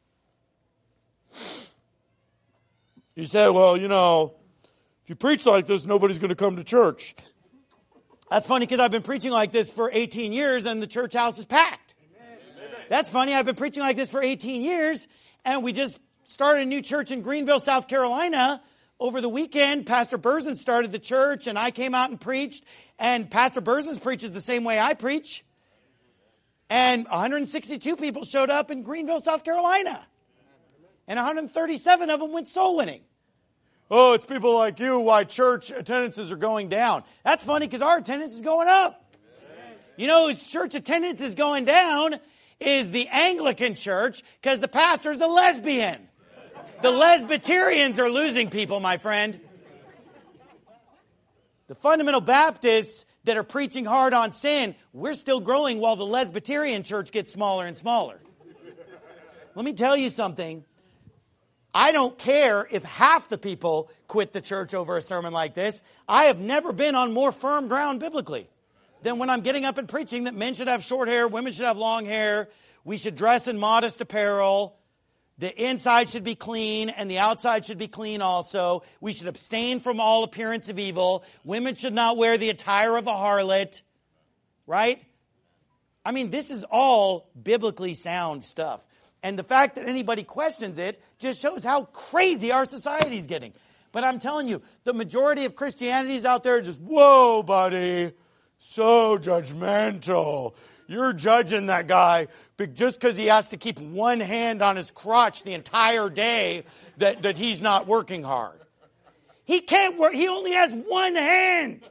You say, well, you know, if you preach like this, nobody's going to come to church. That's funny because I've been preaching like this for eighteen years and the church house is packed. Amen. That's funny. I've been preaching like this for eighteen years and we just started a new church in Greenville, South Carolina. Over the weekend, Pastor Burson started the church and I came out and preached. And Pastor Burson preaches the same way I preach. And one hundred sixty-two people showed up in Greenville, South Carolina. And one hundred thirty-seven of them went soul winning. Oh, it's people like you why church attendances are going down. That's funny because our attendance is going up. Amen. You know whose church attendance is going down is the Anglican church because the pastor's a lesbian. The Lesbiterians are losing people, my friend. The fundamental Baptists that are preaching hard on sin, we're still growing while the Lesbiterian church gets smaller and smaller. Let me tell you something. I don't care if half the people quit the church over a sermon like this. I have never been on more firm ground biblically than when I'm getting up and preaching that men should have short hair, women should have long hair, we should dress in modest apparel, the inside should be clean and the outside should be clean also. We should abstain from all appearance of evil. Women should not wear the attire of a harlot, right? I mean, this is all biblically sound stuff. And the fact that anybody questions it just shows how crazy our society is getting. But I'm telling you, the majority of Christianities out there are just, whoa, buddy, so judgmental. You're judging that guy just because he has to keep one hand on his crotch the entire day that, that he's not working hard. He can't work. He only has one hand.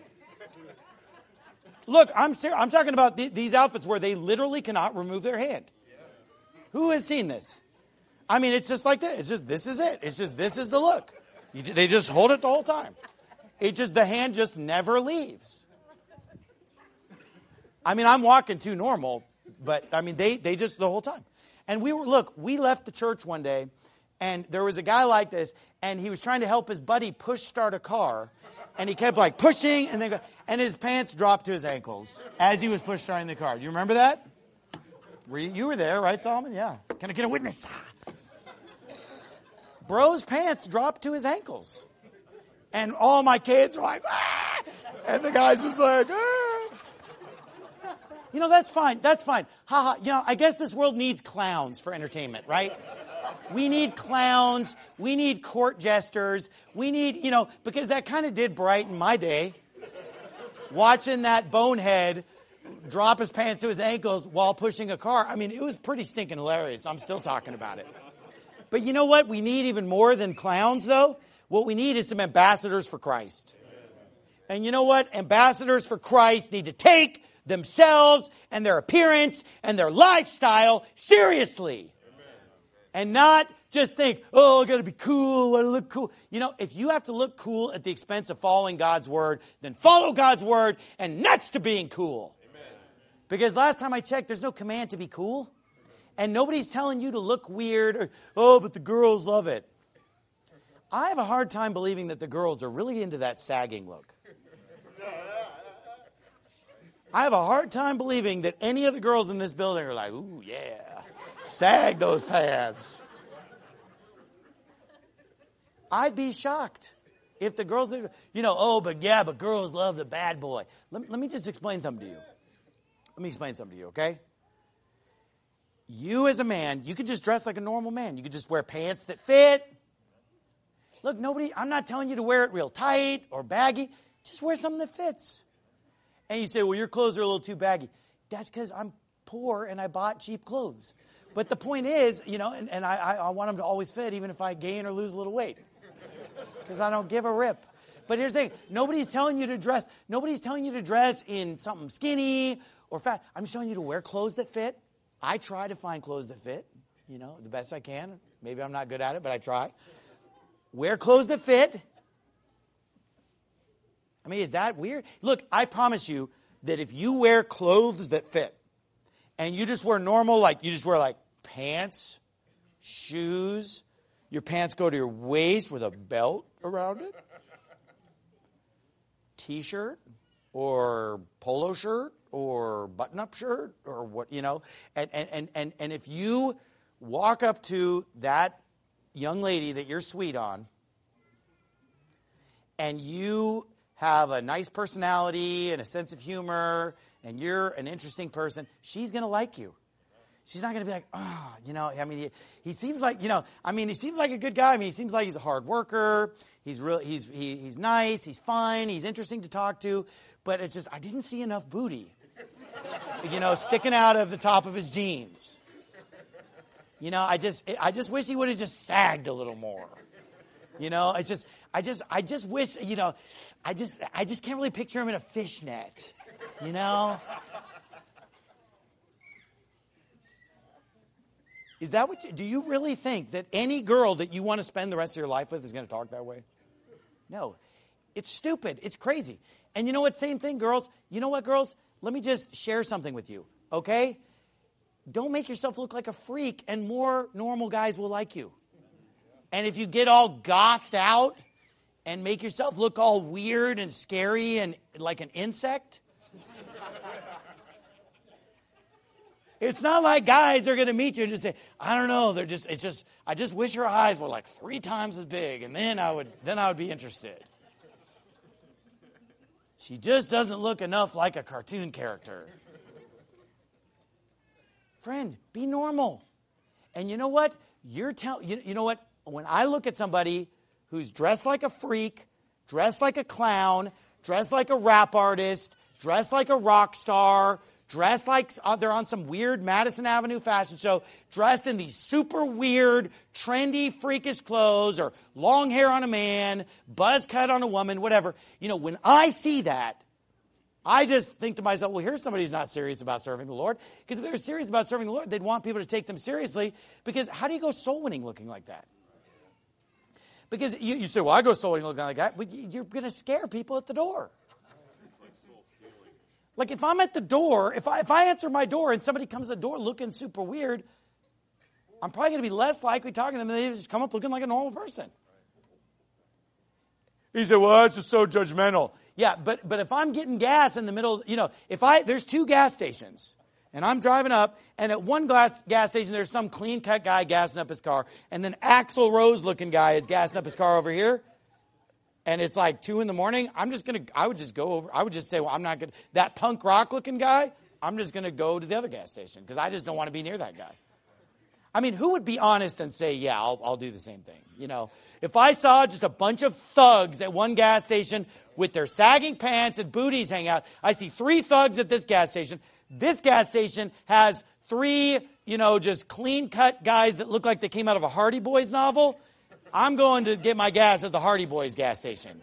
Look, I'm ser- I'm talking about th- these outfits where they literally cannot remove their hand. Who has seen this? I mean, it's just like this. It's just, this is it. It's just, this is the look. You, they just hold it the whole time. It just, the hand just never leaves. I mean, I'm walking too normal, but I mean, they, they just the whole time. And we were, look, we left the church one day and there was a guy like this and he was trying to help his buddy push start a car. And he kept like pushing and then go, and his pants dropped to his ankles as he was push starting the car. Do you remember that? Were you, you were there, right, Solomon? Yeah. Can I get a witness? Bro's pants dropped to his ankles. And all my kids are like, ah! And the guy's just like, ah! You know, that's fine. That's fine. Ha ha. You know, I guess this world needs clowns for entertainment, right? We need clowns. We need court jesters. We need, you know, because that kind of did brighten my day. Watching that bonehead drop his pants to his ankles while pushing a car. I mean, it was pretty stinking hilarious. I'm still talking about it. But you know what? We need even more than clowns, though. What we need is some ambassadors for Christ. And you know what? Ambassadors for Christ need to take themselves and their appearance and their lifestyle seriously. And not just think, oh, I got to be cool, I got to look cool. You know, if you have to look cool at the expense of following God's word, then follow God's word and next to being cool. Amen. Because last time I checked, there's no command to be cool. And nobody's telling you to look weird or, oh, but the girls love it. I have a hard time believing that the girls are really into that sagging look. I have a hard time believing that any of the girls in this building are like, ooh, yeah, sag those pants. I'd be shocked if the girls, you know, oh, but yeah, but girls love the bad boy. Let, let me just explain something to you. Let me explain something to you, okay? You as a man, you could just dress like a normal man. You could just wear pants that fit. Look, nobody, I'm not telling you to wear it real tight or baggy. Just wear something that fits. And you say, well, your clothes are a little too baggy. That's because I'm poor and I bought cheap clothes. But the point is, you know, and, and I, I want them to always fit even if I gain or lose a little weight. Because I don't give a rip. But here's the thing. Nobody's telling you to dress. Nobody's telling you to dress in something skinny or fat. I'm just telling you to wear clothes that fit. I try to find clothes that fit, you know, the best I can. Maybe I'm not good at it, but I try. Wear clothes that fit. I mean, is that weird? Look, I promise you that if you wear clothes that fit and you just wear normal, like you just wear like pants, shoes, your pants go to your waist with a belt around it, t-shirt or polo shirt or button-up shirt or what, you know, and, and, and, and if you walk up to that young lady that you're sweet on and you have a nice personality and a sense of humor, and you're an interesting person, she's going to like you. She's not going to be like, oh, you know, I mean, he, he seems like, you know, I mean, he seems like a good guy. I mean, he seems like he's a hard worker. He's real, he's, he, he's nice. He's fine. He's interesting to talk to. But it's just, I didn't see enough booty, you know, sticking out of the top of his jeans. You know, I just, I just wish he would have just sagged a little more. You know, I just, I just, I just wish, you know, I just, I just can't really picture him in a fishnet, you know? Is that what you, do you really think that any girl that you want to spend the rest of your life with is going to talk that way? No. It's stupid. It's crazy. And you know what? Same thing, girls. You know what, girls? Let me just share something with you, okay? Don't make yourself look like a freak, and more normal guys will like you. And if you get all gothed out and make yourself look all weird and scary and like an insect, it's not like guys are going to meet you and just say, I don't know, they're just, it's just, I just wish her eyes were like three times as big, and then I would, then I would be interested. She just doesn't look enough like a cartoon character. Friend, be normal. And you know what? You're tell, you, you know what? When I look at somebody who's dressed like a freak, dressed like a clown, dressed like a rap artist, dressed like a rock star, dressed like uh, they're on some weird Madison Avenue fashion show, dressed in these super weird, trendy, freakish clothes, or long hair on a man, buzz cut on a woman, whatever. You know, when I see that, I just think to myself, well, here's somebody who's not serious about serving the Lord. Because if they were serious about serving the Lord, they'd want people to take them seriously. Because how do you go soul winning looking like that? Because you, you say, well, I go soul winning looking like that. But you're going to scare people at the door. Like if I'm at the door, if I, if I answer my door and somebody comes to the door looking super weird, I'm probably going to be less likely talking to them than they just come up looking like a normal person. He said, well, that's just so judgmental. Yeah, but but if I'm getting gas in the middle, you know, if I, there's two gas stations, and I'm driving up, and at one gas, gas station, there's some clean-cut guy gassing up his car, and then Axl Rose-looking guy is gassing up his car over here, and it's like two in the morning, I'm just going to, I would just go over, I would just say, well, I'm not going to, that punk rock-looking guy, I'm just going to go to the other gas station, because I just don't want to be near that guy. I mean, who would be honest and say, yeah, I'll, I'll do the same thing? You know, if I saw just a bunch of thugs at one gas station with their sagging pants and booties hanging out, I see three thugs at this gas station. This gas station has three, you know, just clean-cut guys that look like they came out of a Hardy Boys novel. I'm going to get my gas at the Hardy Boys gas station.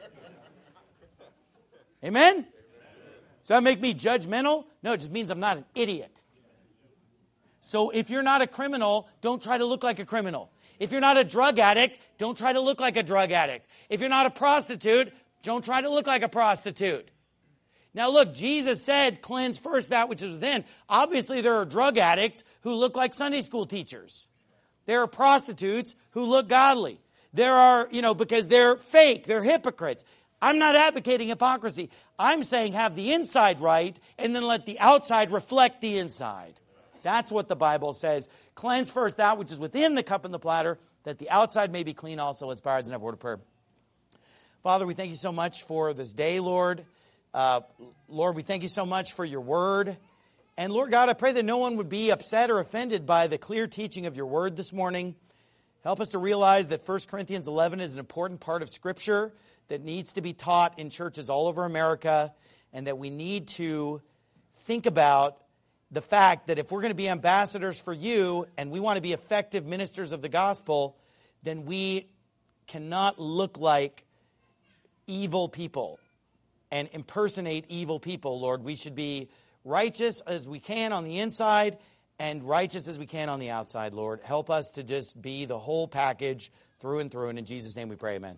Amen? Does that make me judgmental? No, it just means I'm not an idiot. So if you're not a criminal, don't try to look like a criminal. If you're not a drug addict, don't try to look like a drug addict. If you're not a prostitute, don't try to look like a prostitute. Now look, Jesus said, cleanse first that which is within. Obviously there are drug addicts who look like Sunday school teachers. There are prostitutes who look godly. There are, you know, because they're fake, they're hypocrites. I'm not advocating hypocrisy. I'm saying have the inside right and then let the outside reflect the inside. That's what the Bible says. Cleanse first that which is within the cup and the platter, that the outside may be clean also. Let's bow our heads and have a word of prayer. Father, we thank you so much for this day, Lord. Uh, Lord, we thank you so much for your word. And Lord God, I pray that no one would be upset or offended by the clear teaching of your word this morning. Help us to realize that First Corinthians eleven is an important part of Scripture that needs to be taught in churches all over America, and that we need to think about the fact that if we're going to be ambassadors for you and we want to be effective ministers of the gospel, then we cannot look like evil people and impersonate evil people, Lord. We should be righteous as we can on the inside and righteous as we can on the outside, Lord. Help us to just be the whole package through and through. And in Jesus' name we pray, amen.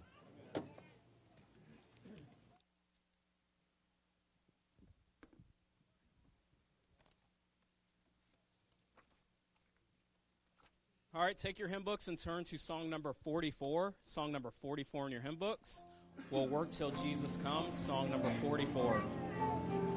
All right, take your hymn books and turn to song number forty-four. Song number forty-four in your hymn books. We'll work till Jesus comes. Song number forty-four.